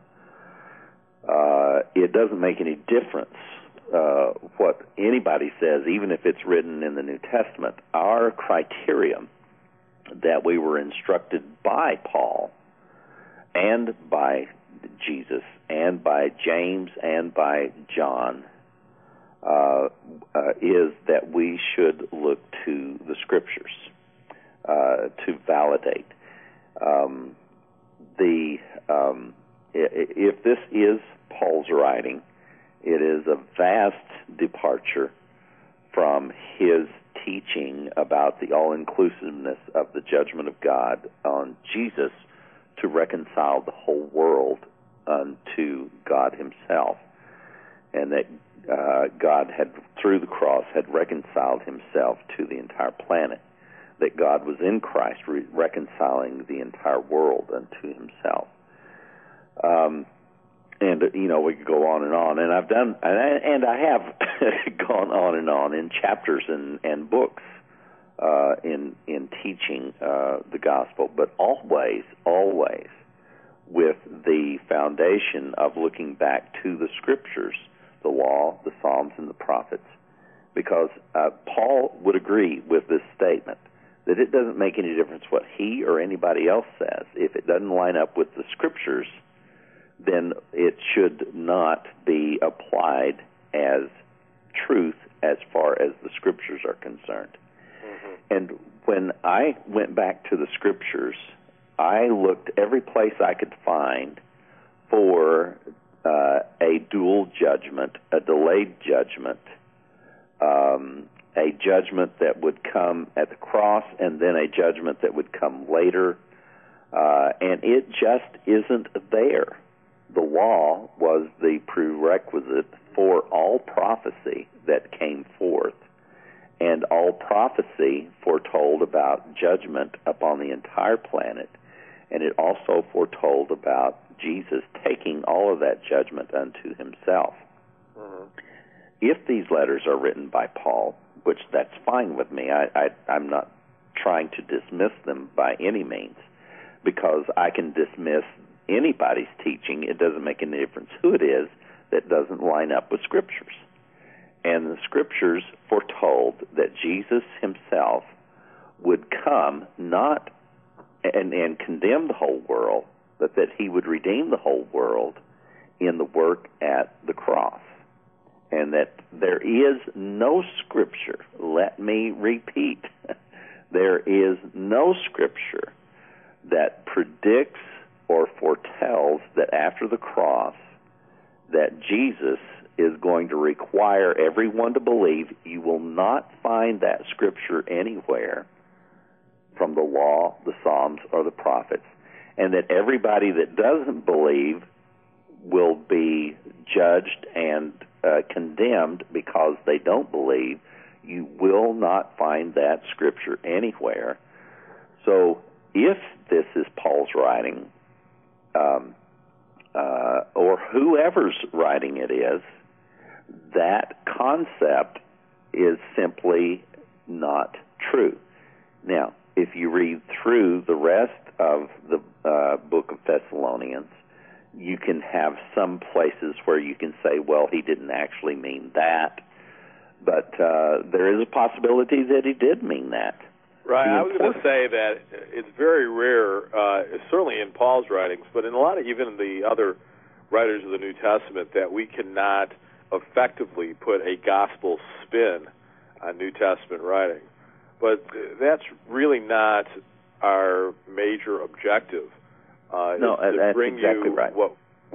Uh, it doesn't make any difference uh, what anybody says, even if it's written in the New Testament. Our criterion that we were instructed by Paul and by Jesus and by James and by John uh, uh, is that we should look to the Scriptures uh, to validate. Um, the um, if this is Paul's writing, it is a vast departure from his teaching about the all-inclusiveness of the judgment of God on Jesus to reconcile the whole world unto God himself, and that uh, God had, through the cross, had reconciled himself to the entire planet, that God was in Christ re- reconciling the entire world unto himself. Um, and, you know, we could go on and on, and I've done, and I, and I have gone on and on in chapters and, and books uh, in in teaching uh, the gospel, but always, always with the foundation of looking back to the Scriptures, the law, the Psalms, and the prophets, because uh, Paul would agree with this statement that it doesn't make any difference what he or anybody else says. If it doesn't line up with the Scriptures, then it should not be applied as truth as far as the Scriptures are concerned. Mm-hmm. And when I went back to the Scriptures, I looked every place I could find for uh, a dual judgment, a delayed judgment, um, a judgment that would come at the cross, and then a judgment that would come later, uh, and it just isn't there. The law was the prerequisite for all prophecy that came forth, and all prophecy foretold about judgment upon the entire planet, and it also foretold about Jesus taking all of that judgment unto himself. Mm-hmm. If these letters are written by Paul, which that's fine with me, I, I, I'm not trying to dismiss them by any means, because I can dismiss anybody's teaching. It doesn't make any difference who it is that doesn't line up with Scriptures. And the Scriptures foretold that Jesus himself would come not and, and condemn the whole world, but that he would redeem the whole world in the work at the cross. And that there is no Scripture, let me repeat, there is no Scripture that predicts or foretells that after the cross that Jesus is going to require everyone to believe. You will not find that Scripture anywhere from the law, the Psalms, or the prophets, and that everybody that doesn't believe will be judged and uh, condemned because they don't believe. You will not find that Scripture anywhere. So if this is Paul's writing, Um, uh, or whoever's writing it is, that concept is simply not true. Now, if you read through the rest of the uh, book of Thessalonians, you can have some places where you can say, well, he didn't actually mean that, but uh, there is a possibility that he did mean that. Right, I was going to say that it's very rare, uh, certainly in Paul's writings, but in a lot of even the other writers of the New Testament, that we cannot effectively put a gospel spin on New Testament writing. But that's really not our major objective. Uh, no, is to that's bring exactly you right. what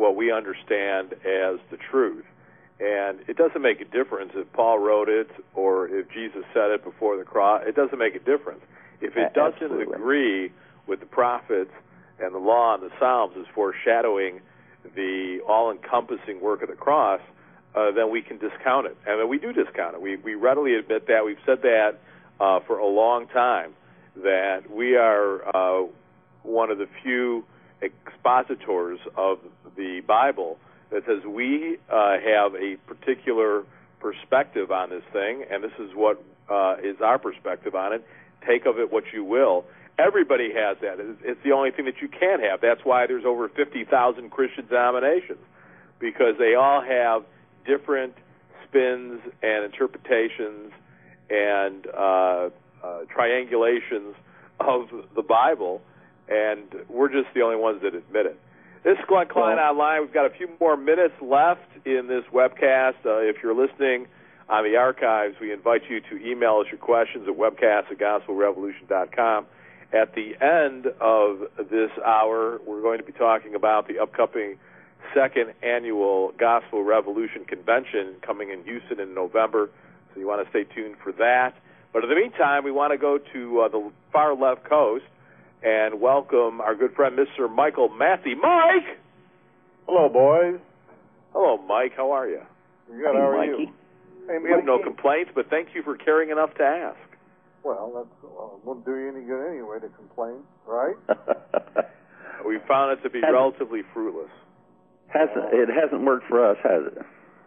what we understand as the truth. And it doesn't make a difference if Paul wrote it or if Jesus said it before the cross. It doesn't make a difference. If it doesn't Absolutely. agree with the prophets and the law and the Psalms as foreshadowing the all-encompassing work of the cross, uh, then we can discount it. And we do discount it. We, we readily admit that. We've said that uh, for a long time, that we are uh, one of the few expositors of the Bible that says we uh, have a particular perspective on this thing, and this is what uh, is our perspective on it. Take of it what you will. Everybody has that. It's the only thing that you can't have. That's why there's over fifty thousand Christian denominations, because they all have different spins and interpretations and uh, uh, triangulations of the Bible, and we're just the only ones that admit it. This is Glenn Klein well, Online. We've got a few more minutes left in this webcast. Uh, if you're listening on the archives, we invite you to email us your questions at webcast at gospel revolution dot com. At the end of this hour, we're going to be talking about the upcoming second annual Gospel Revolution Convention coming in Houston in November, so you want to stay tuned for that. But in the meantime, we want to go to uh, the far left coast and welcome our good friend, Mister Michael Massey. Mike! Hello, boys. Hello, Mike. How are you? Good. How are Mikey. you? Hey, We have no Mikey. complaints, but thank you for caring enough to ask. Well, that well, won't do you any good anyway to complain, right? We found it to be Has- relatively fruitless. hasn't it hasn't worked for us, has it?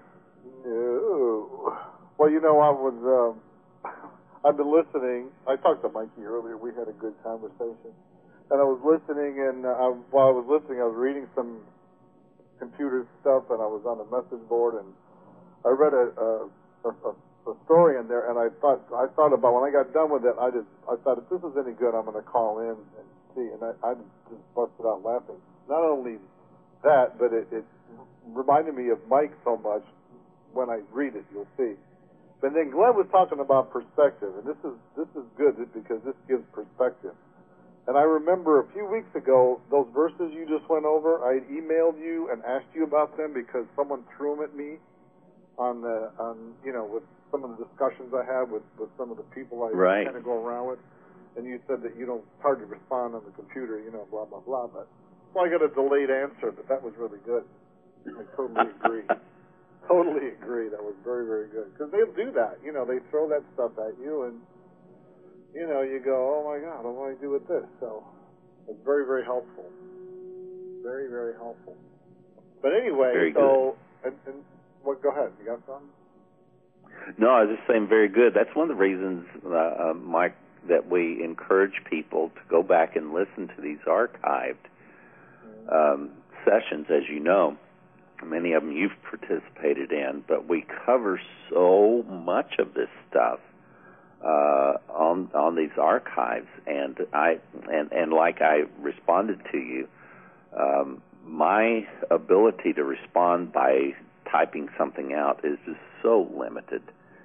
No. Well, you know, I was. Um, I've been listening. I talked to Mikey earlier. We had a good conversation, and I was listening. And uh, I, while I was listening, I was reading some computer stuff, and I was on a message board, and I read a. a, a, a a story in there, and I thought I thought about when I got done with it. I just I thought if this is any good, I'm going to call in and see. And I, I just busted out laughing. Not only that, but it, it reminded me of Mike so much. When I read it, you'll see. But then Glenn was talking about perspective, and this is this is good because this gives perspective. And I remember a few weeks ago those verses you just went over. I had emailed you and asked you about them because someone threw them at me on the on you know with some of the discussions I have with, with some of the people I Right. kind of go around with, and you said that you don't it's hard to respond on the computer, you know, blah blah blah. But well, I got a delayed answer, but that was really good. I totally agree. Totally agree. That was very very good because they'll do that. You know, they throw that stuff at you, and you know, you go, oh my God, what do I do with this? So it's very very helpful. Very very helpful. But anyway, Very so and, and what? Go ahead. You got something? No, I was just saying very good. That's one of the reasons, uh, uh, Mike, that we encourage people to go back and listen to these archived um, sessions, as you know. Many of them you've participated in, but we cover so much of this stuff uh, on on these archives, and I and, and like I responded to you, um, my ability to respond by typing something out is just so limited.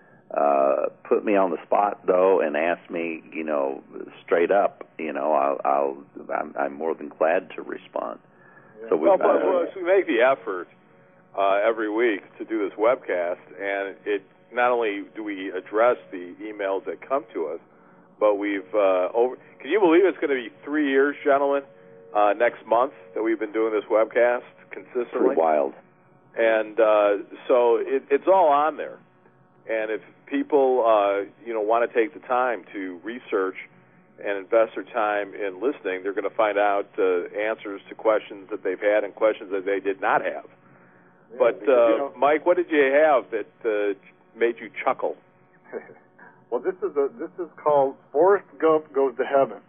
Uh, put me on the spot though, and ask me, you know, straight up. You know, I'll, I'll I'm, I'm more than glad to respond. Yeah. So we, Well, but, uh, well, so we make the effort uh, every week to do this webcast, and it not only do we address the emails that come to us, but we've uh, over. Can you believe it's going to be three years, gentlemen, uh, next month that we've been doing this webcast consistently? pretty wild. And uh, so it, it's all on there. And if people, uh, you know, want to take the time to research and invest their time in listening, they're going to find out uh, answers to questions that they've had and questions that they did not have. Yeah, but, because, uh, you know, Mike, what did you have that uh, made you chuckle? well, this is a this is called Forrest Gump Goes to Heaven.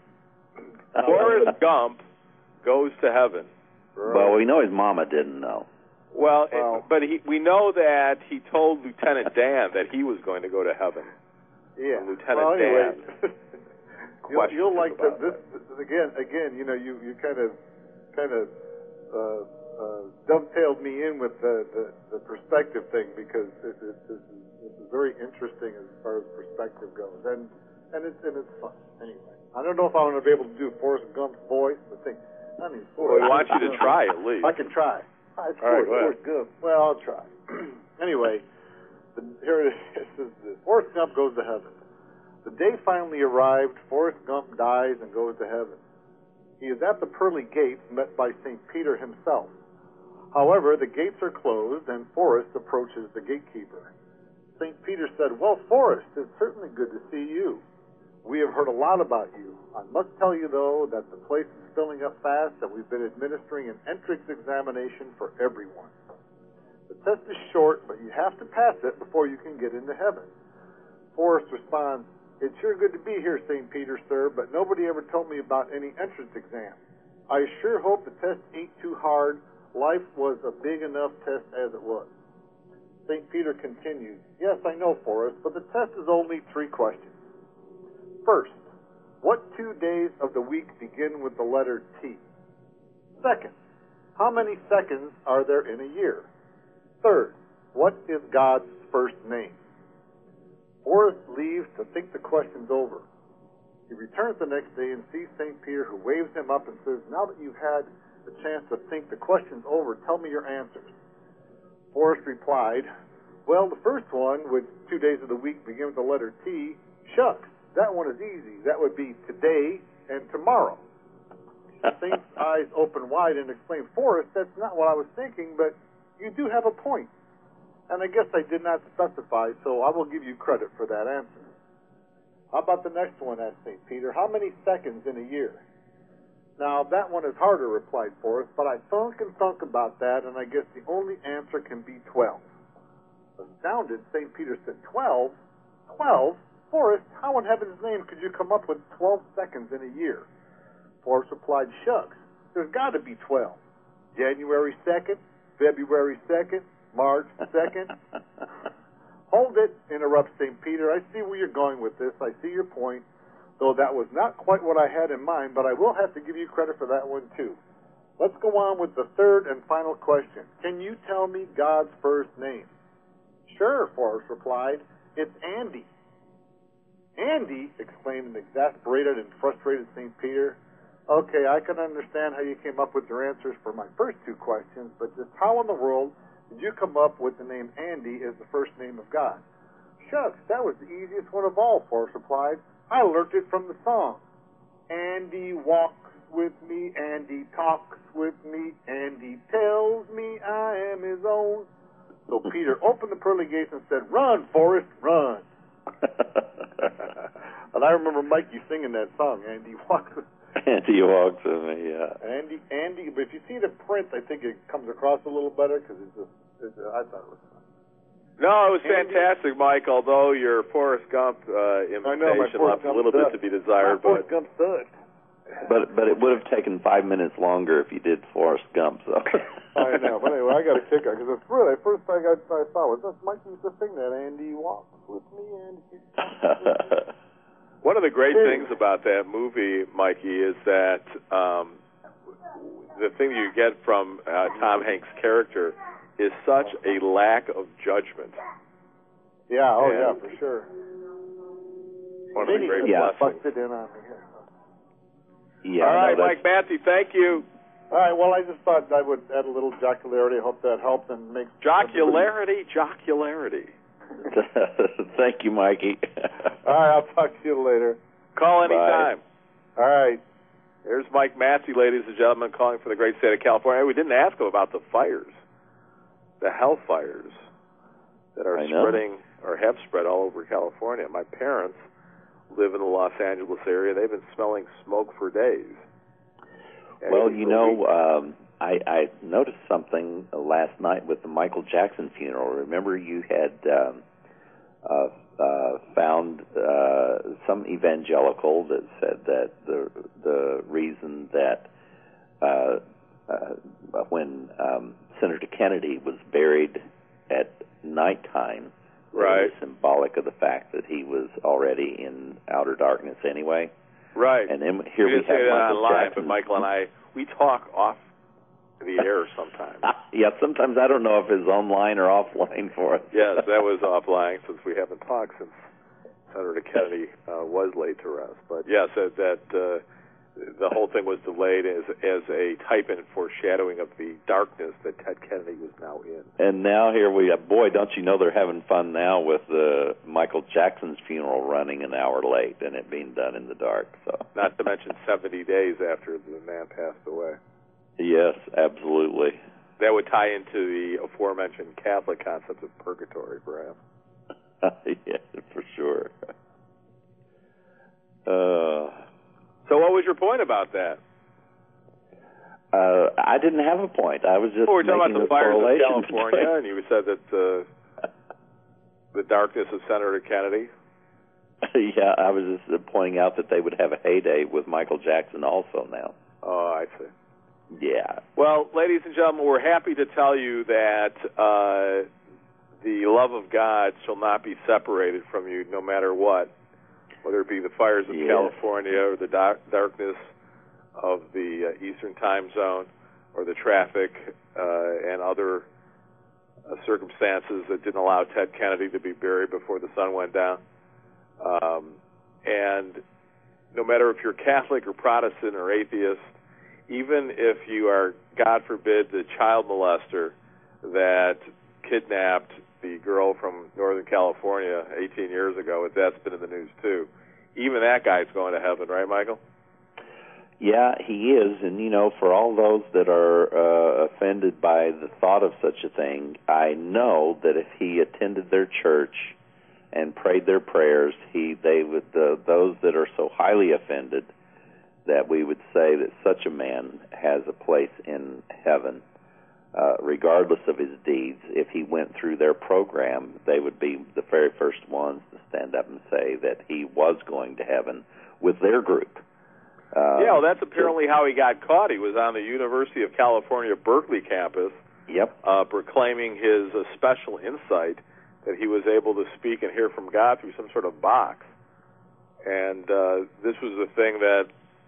Forrest Gump Goes to Heaven. Well, we know his mama didn't know. Well, Well- it, but he, we know that he told Lieutenant Dan that he was going to go to heaven. Yeah. Lieutenant well, anyway, Dan. you'll, you'll like the, about this, this again. Again, you know, you, you kind of kind of uh, uh, dovetailed me in with the, the, the perspective thing because it, it, this, is, this is very interesting as far as perspective goes, and and it's and it's fun. Anyway, I don't know if I'm going to be able to do Forrest Gump's voice. I think I mean, Well, we want you to try at least. I can try. It's All right, Forrest, go ahead. Forrest Gump. Well, I'll try. Anyway, the, here it is. This is this. Forrest Gump goes to heaven. The day finally arrived. Forrest Gump dies and goes to heaven. He is at the pearly gates, met by Saint Peter himself. However, the gates are closed, and Forrest approaches the gatekeeper. Saint Peter said, "Well, Forrest, it's certainly good to see you. We have heard a lot about you. I must tell you, though, that the place is filling up fast, and we've been administering an entrance examination for everyone. The test is short, but you have to pass it before you can get into heaven." Forrest responds, "It's sure good to be here, Saint Peter, sir, but nobody ever told me about any entrance exam. I sure hope the test ain't too hard. Life was a big enough test as it was." Saint Peter continues, "Yes, I know, Forrest, but the test is only three questions. First, what two days of the week begin with the letter T? Second, how many seconds are there in a year? Third, what is God's first name?" Forrest leaves to think the questions over. He returns the next day and sees Saint Peter, who waves him up and says, "Now that you've had the chance to think the questions over, tell me your answers." Forrest replied, "Well, the first one, which two days of the week begin with the letter T, shucks, that one is easy. That would be today and tomorrow." Saint's eyes open wide and exclaim, "Forrest, that's not what I was thinking, but you do have a point. And I guess I did not specify, so I will give you credit for that answer." "How about the next one?" asked Saint Peter. "How many seconds in a year?" "Now, that one is harder," replied Forrest, "but I thunk and thunk about that, and I guess the only answer can be twelve." Astounded, Saint Peter said, "Twelve? Twelve? Forrest, how in heaven's name could you come up with twelve seconds in a year?" Forrest replied, "Shucks, there's got to be twelve. January second, February second, March second. "Hold it," interrupts Saint Peter. "I see where you're going with this. I see your point, though that was not quite what I had in mind, but I will have to give you credit for that one, too. Let's go on with the third and final question. Can you tell me God's first name?" "Sure," Forrest replied. "It's Andy." "Andy?" exclaimed an exasperated and frustrated Saint Peter. "Okay, I can understand how you came up with your answers for my first two questions, but just how in the world did you come up with the name Andy as the first name of God?" "Shucks, that was the easiest one of all," Forrest replied. "I learned it from the song. Andy walks with me, Andy talks with me, Andy tells me I am his own." So Peter opened the pearly gates and said, "Run, Forrest, run." And I remember Mikey singing that song, Andy walks with Andy walks with me, yeah. Andy, Andy, but if you see the print, I think it comes across a little better because it's a, it's a, I thought it was fun. No, it was Andy. fantastic, Mike, although your Forrest Gump uh, I know, my imitation Forrest left a Gump little bit sucked. to be desired. My Forrest But Gump sucked. But but it would have taken five minutes longer if you did Forrest Gump. So I know, but anyway, I got a kick out because it's really the first thing I, I saw was this Mikey used to sing that Andy walks with me, Andy. one of the great things about that movie, Mikey, is that um, the thing you get from uh, Tom Hanks' character is such a lack of judgment. Yeah, oh And yeah, for sure. One of the great Yeah. blessings. Busted in on me here. yeah, All right, no, Mike Matthew, thank you. All right, well, I just thought I would add a little jocularity. I hope that helped and makes Jocularity, jocularity. Thank you, Mikey. All right, I'll talk to you later. Call Bye. anytime. All right. There's Mike Matthew, ladies and gentlemen, calling for the great state of California. We didn't ask him about the fires, the hell fires that are I know. spreading or have spread all over California. My parents live in the Los Angeles area. They've been smelling smoke for days. Well, And you for know, weeks. um, I, I noticed something last night with the Michael Jackson funeral. Remember, you had um, uh, uh, found uh, some evangelical that said that the the reason that uh, uh, when um, Senator Kennedy was buried at nighttime, Right. it was symbolic of the fact that he was already in outer darkness anyway. Right. And then here we we, didn't say have that Michael online, Jackson. but Michael and I, we talk off the air sometimes. Yeah, sometimes I don't know if it's online or offline for us. Yes, that was offline since we haven't talked since Senator Kennedy uh, was laid to rest. But yes, that, that uh, the whole thing was delayed as as a type and foreshadowing of the darkness that Ted Kennedy was now in. And now here we have, boy, don't you know they're having fun now with uh, Michael Jackson's funeral running an hour late and it being done in the dark. So, not to mention seventy days after the man passed away. Yes, absolutely. That would tie into the aforementioned Catholic concept of purgatory, perhaps. Yeah, for sure. Uh, so what was your point about that? Uh, I didn't have a point. I was just well, we're talking making about the fires of California, between... and you said that uh, the darkness of Senator Kennedy. Yeah, I was just pointing out that they would have a heyday with Michael Jackson also now. Oh, I see. Yeah. Well, ladies and gentlemen, we're happy to tell you that uh, the love of God shall not be separated from you no matter what, whether it be the fires of yes. California or the dark, darkness of the uh, Eastern Time Zone or the traffic uh, and other uh, circumstances that didn't allow Ted Kennedy to be buried before the sun went down. Um, and no matter if you're Catholic or Protestant or atheist, even if you are, God forbid, the child molester that kidnapped the girl from Northern California eighteen years ago, that's been in the news too, even that guy's going to heaven, right, Michael? Yeah, he is. And, you know, for all those that are uh, offended by the thought of such a thing, I know that if he attended their church and prayed their prayers, he they would uh, those that are so highly offended that we would say that such a man has a place in heaven, uh, regardless of his deeds. If he went through their program, they would be the very first ones to stand up and say that he was going to heaven with their group. Uh, yeah, well, that's apparently how he got caught. He was on the University of California, Berkeley campus, yep, uh, proclaiming his uh, special insight that he was able to speak and hear from God through some sort of box. And uh, this was the thing that,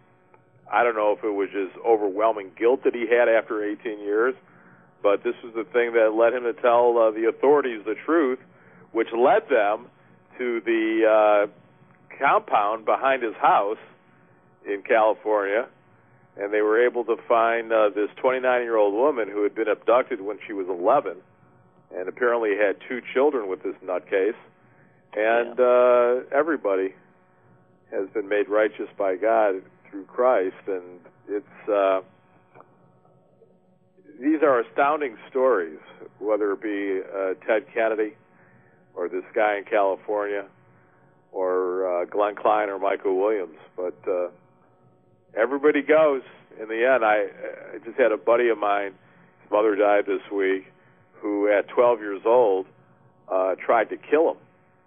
I don't know if it was just overwhelming guilt that he had after eighteen years, but this was the thing that led him to tell uh, the authorities the truth, which led them to the uh, compound behind his house in California, and they were able to find uh, this twenty-nine-year-old woman who had been abducted when she was eleven, and apparently had two children with this nutcase, and uh, everybody has been made righteous by God through Christ, and it's uh, these are astounding stories, whether it be uh, Ted Kennedy or this guy in California or uh, Glenn Klein or Michael Williams, but uh, everybody goes in the end. I, I just had a buddy of mine, his mother died this week, who at twelve years old uh, tried to kill him.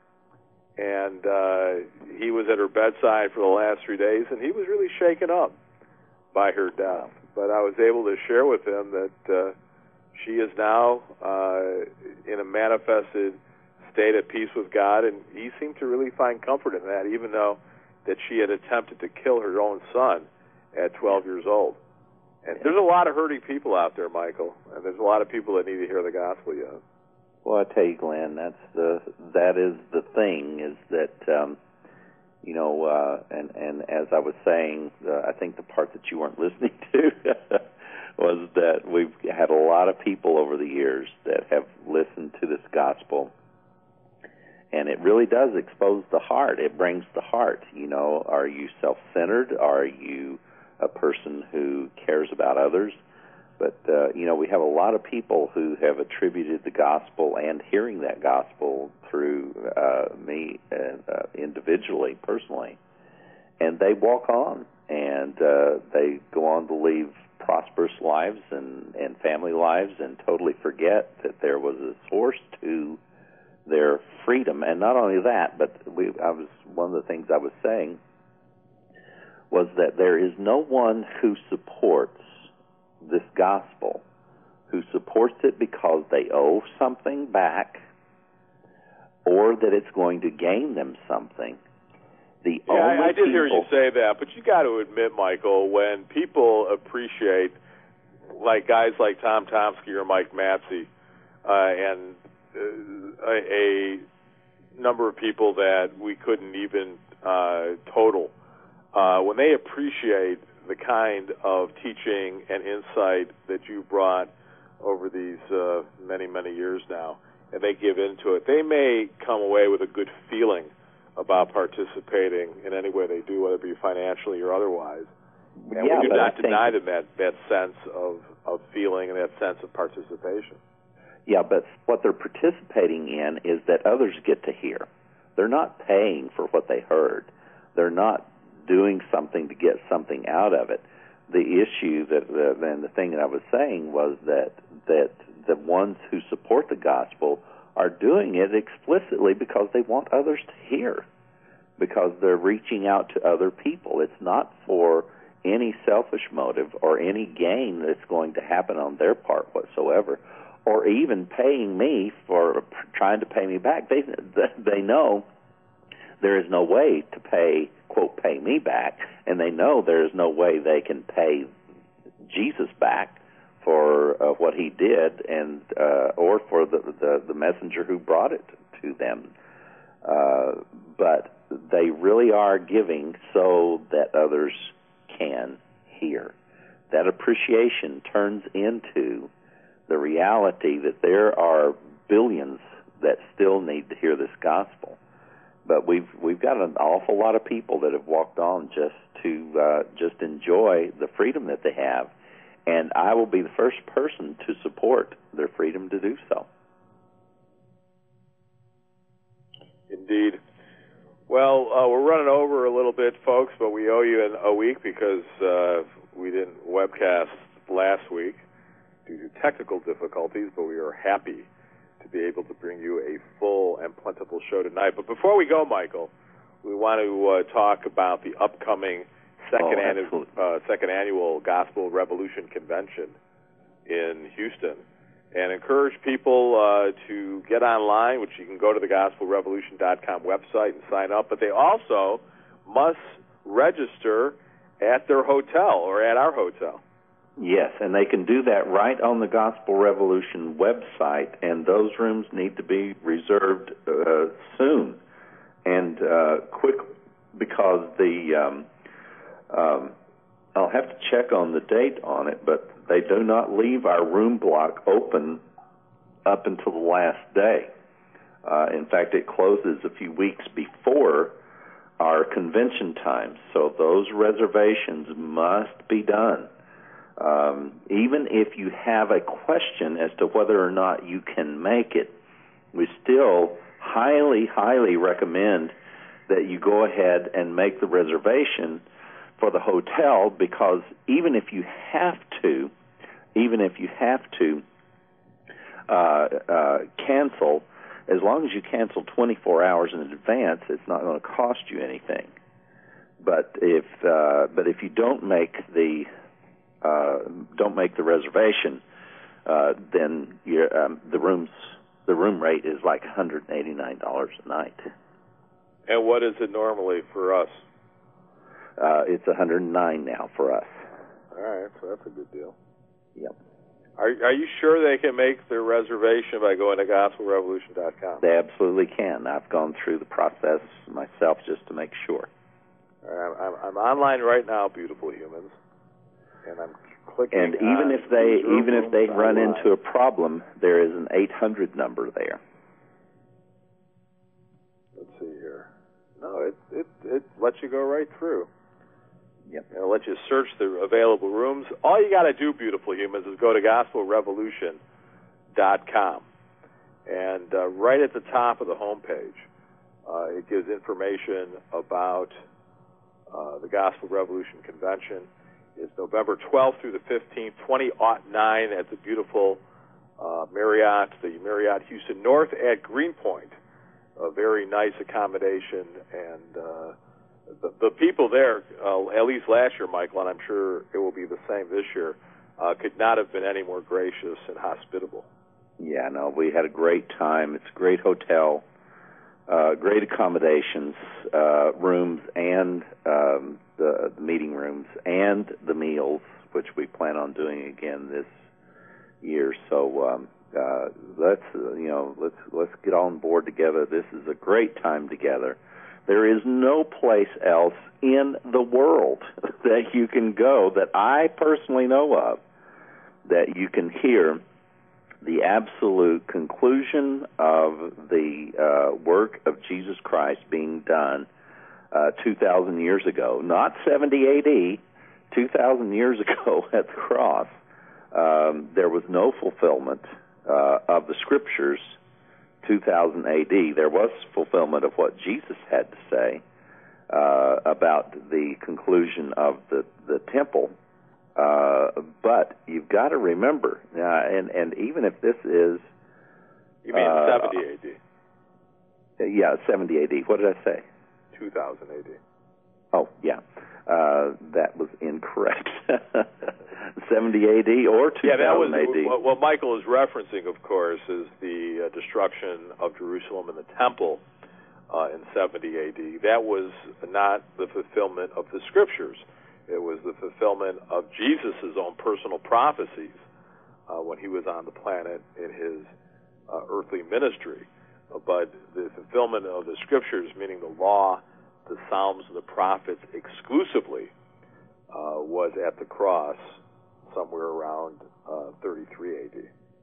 And uh, he was at her bedside for the last three days, and he was really shaken up by her death. But I was able to share with him that uh, she is now uh, in a manifested state at peace with God, and he seemed to really find comfort in that, even though that she had attempted to kill her own son at twelve years old. And there's a lot of hurting people out there, Michael, and there's a lot of people that need to hear the gospel yet. Well, I tell you, Glenn, that's the that is the thing is that um, you know, uh, and and as I was saying, uh, I think the part that you weren't listening to was that we've had a lot of people over the years that have listened to this gospel, and it really does expose the heart. It brings the heart. You know, are you self-centered? Are you a person who cares about others? But, uh, you know, we have a lot of people who have attributed the gospel and hearing that gospel through uh, me uh, uh, individually, personally. And they walk on, and uh, they go on to live prosperous lives and, and family lives and totally forget that there was a source to their freedom. And not only that, but we, I was one of the things I was saying was that there is no one who supports this gospel, who supports it because they owe something back or that it's going to gain them something. The yeah, only I, I did people, hear you say that, but you got to admit, Michael, when people appreciate, like guys like Tom Tomsky or Mike Matsey, uh, and uh, a, a number of people that we couldn't even uh, total, uh, when they appreciate the kind of teaching and insight that you brought over these uh, many, many years now, and they give into it, they may come away with a good feeling about participating in any way they do, whether it be financially or otherwise. And yeah, we do but not I deny think, them that, that sense of, of feeling and that sense of participation. Yeah, but what they're participating in is that others get to hear. They're not paying for what they heard. They're not doing something to get something out of it. The issue that, the, and the thing that I was saying was that that the ones who support the gospel are doing it explicitly because they want others to hear, because they're reaching out to other people. It's not for any selfish motive or any gain that's going to happen on their part whatsoever, or even paying me for trying to pay me back. They they know there is no way to pay, quote, pay me back, and they know there is no way they can pay Jesus back for uh, what he did, and uh, or for the, the the messenger who brought it to them. Uh, but they really are giving so that others can hear. That appreciation turns into the reality that there are billions that still need to hear this gospel. But we've we've got an awful lot of people that have walked on just to uh, just enjoy the freedom that they have, and I will be the first person to support their freedom to do so. Indeed. Well, uh, we're running over a little bit, folks, but we owe you an, a week because uh, we didn't webcast last week due to technical difficulties, but we are happy to be able to bring you a full and plentiful show tonight. But before we go, Michael, we want to uh, talk about the upcoming second, oh, annual, uh, second annual Gospel Revolution Convention in Houston, and encourage people uh, to get online, which you can go to the gospel revolution dot com website and sign up, but they also must register at their hotel or at our hotel. Yes, and they can do that right on the Gospel Revolution website, and those rooms need to be reserved uh, soon and uh, quick, because the um, um, I'll have to check on the date on it, but they do not leave our room block open up until the last day. Uh, in fact, it closes a few weeks before our convention time, so those reservations must be done. Um, even if you have a question as to whether or not you can make it, we still highly, highly recommend that you go ahead and make the reservation for the hotel, because even if you have to, even if you have to uh, uh, cancel, as long as you cancel twenty-four hours in advance, it's not going to cost you anything. But if uh, but if you don't make the uh, don't make the reservation, uh, then you're, um, the rooms the room rate is like one hundred eighty-nine dollars a night. And what is it normally for us? Uh, it's one hundred nine now for us. All right, so that's a good deal. Yep. Are, are you sure they can make their reservation by going to gospel revolution dot com? They absolutely can. I've gone through the process myself just to make sure. All right, I'm, I'm online right now, beautiful humans, and I'm clicking. And even if they even if they run online. into a problem, there is an eight hundred number there. Let's see here. No, it it it lets you go right through. Yep. It'll let you search the available rooms. All you got to do, beautiful humans, is go to gospel revolution dot com. And uh, right at the top of the homepage, uh, it gives information about uh, the Gospel Revolution Convention. It's November twelfth through the fifteenth, twenty oh nine, at the beautiful uh, Marriott, the Marriott Houston North at Greenpoint. A very nice accommodation, and uh, the, the people there, uh, at least last year, Michael, and I'm sure it will be the same this year, uh, could not have been any more gracious and hospitable. Yeah, no, we had a great time. It's a great hotel, uh, great accommodations, uh, rooms, and um, the, the meeting rooms, and the meals, which we plan on doing again this year. So um, uh, let's uh, you know let's let's get on board together. This is a great time together. There is no place else in the world that you can go that I personally know of that you can hear the absolute conclusion of the uh, work of Jesus Christ being done uh, two thousand years ago. Not seventy A D, two thousand years ago at the cross. Um, there was no fulfillment uh, of the Scriptures two thousand A D. There was fulfillment of what Jesus had to say uh, about the conclusion of the, the temple. Uh, but you've got to remember, uh, and, and even if this is... You mean uh, seventy A D? Yeah, seventy A D. What did I say? two thousand A D. Oh, yeah. Uh, that was incorrect. seventy A D or two thousand yeah, that was, A D. What, what Michael is referencing, of course, is the uh, destruction of Jerusalem and the temple uh, in seventy A D. That was not the fulfillment of the Scriptures. It was the fulfillment of Jesus' own personal prophecies uh, when he was on the planet in his uh, earthly ministry. Uh, but the fulfillment of the Scriptures, meaning the law, the Psalms, and the prophets exclusively, uh, was at the cross somewhere around uh, thirty-three A D.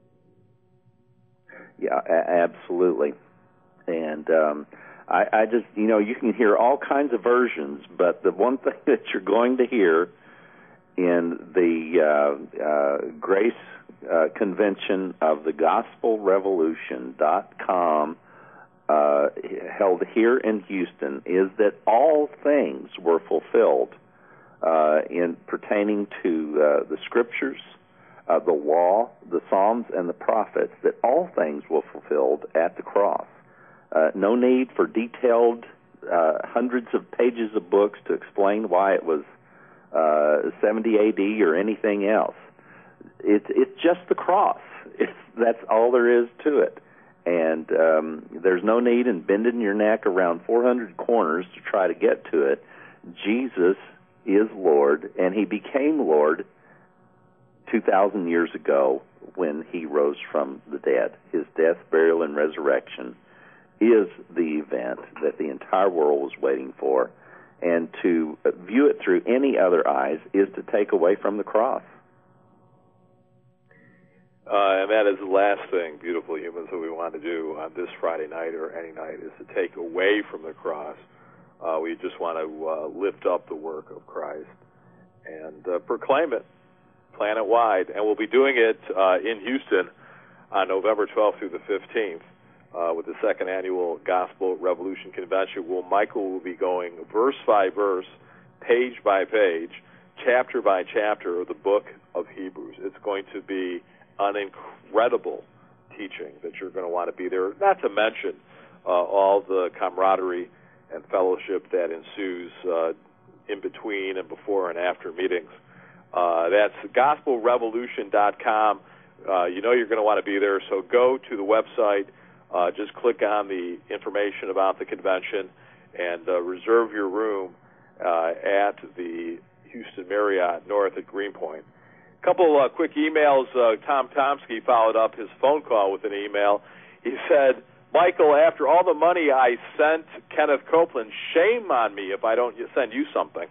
Yeah, a- absolutely. And um, I, I just, you know, you can hear all kinds of versions, but the one thing that you're going to hear in the uh, uh, Grace uh, Convention of the Gospel Revolution dot com uh, held here in Houston is that all things were fulfilled uh, in pertaining to uh, the Scriptures, uh, the law, the Psalms, and the prophets, that all things were fulfilled at the cross. Uh, no need for detailed uh, hundreds of pages of books to explain why it was uh, seventy A D or anything else. It's it's just the cross. It's, that's all there is to it. And um, there's no need in bending your neck around four hundred corners to try to get to it. Jesus is Lord, and he became Lord two thousand years ago when he rose from the dead. His death, burial, and resurrection is the event that the entire world was waiting for, and to view it through any other eyes is to take away from the cross. Uh, and that is the last thing, beautiful humans, that we want to do on this Friday night or any night, is to take away from the cross. Uh, we just want to uh, lift up the work of Christ and uh, proclaim it planet-wide. And we'll be doing it uh, in Houston on November twelfth through the fifteenth. Uh, with the second annual Gospel Revolution Convention, where Michael will be going verse by verse, page by page, chapter by chapter of the book of Hebrews. It's going to be an incredible teaching that you're going to want to be there, not to mention uh, all the camaraderie and fellowship that ensues uh, in between and before and after meetings. Uh, that's gospel revolution dot com. Uh, you know you're going to want to be there, so go to the website. Uh, just click on the information about the convention and uh, reserve your room uh, at the Houston Marriott North at Greenpoint. A couple uh, quick emails. Uh, Tom Tomsky followed up his phone call with an email. He said, Michael, after all the money I sent Kenneth Copeland, shame on me if I don't send you something.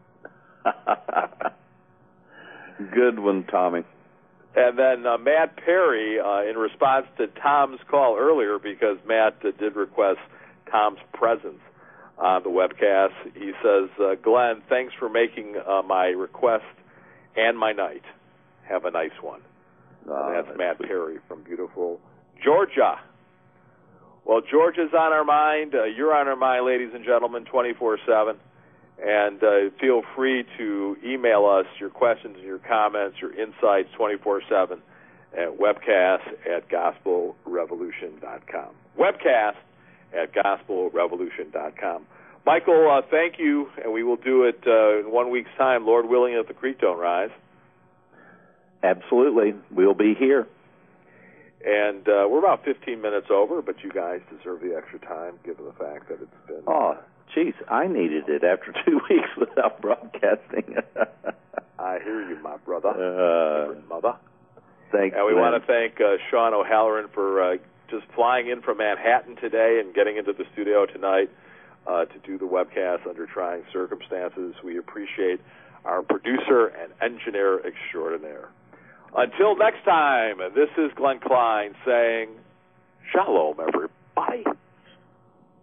Good one, Tommy. And then uh, Matt Perry, uh, in response to Tom's call earlier, because Matt uh, did request Tom's presence on the webcast, he says, uh, Glenn, thanks for making uh, my request and my night. Have a nice one. Oh, that's, that's Matt sweet. Perry from beautiful Georgia. Well, Georgia's on our mind. Uh, you're on our mind, ladies and gentlemen, twenty-four seven. And uh, feel free to email us your questions and your comments, your insights, twenty-four seven at webcast at gospel revolution dot com. Webcast at gospel revolution dot com. Michael, uh, thank you, and we will do it uh, in one week's time, Lord willing, if the creek don't rise. Absolutely. We'll be here. And uh, we're about fifteen minutes over, but you guys deserve the extra time, given the fact that it's been... Oh, geez, I needed it after two weeks without broadcasting. I hear you, my brother. Uh, mother. Thanks, And we Glenn. want to thank uh, Sean O'Halloran for uh, just flying in from Manhattan today and getting into the studio tonight. uh, to do the webcast under trying circumstances. We appreciate our producer and engineer extraordinaire. Until next time, this is Glenn Klein saying shalom, everybody.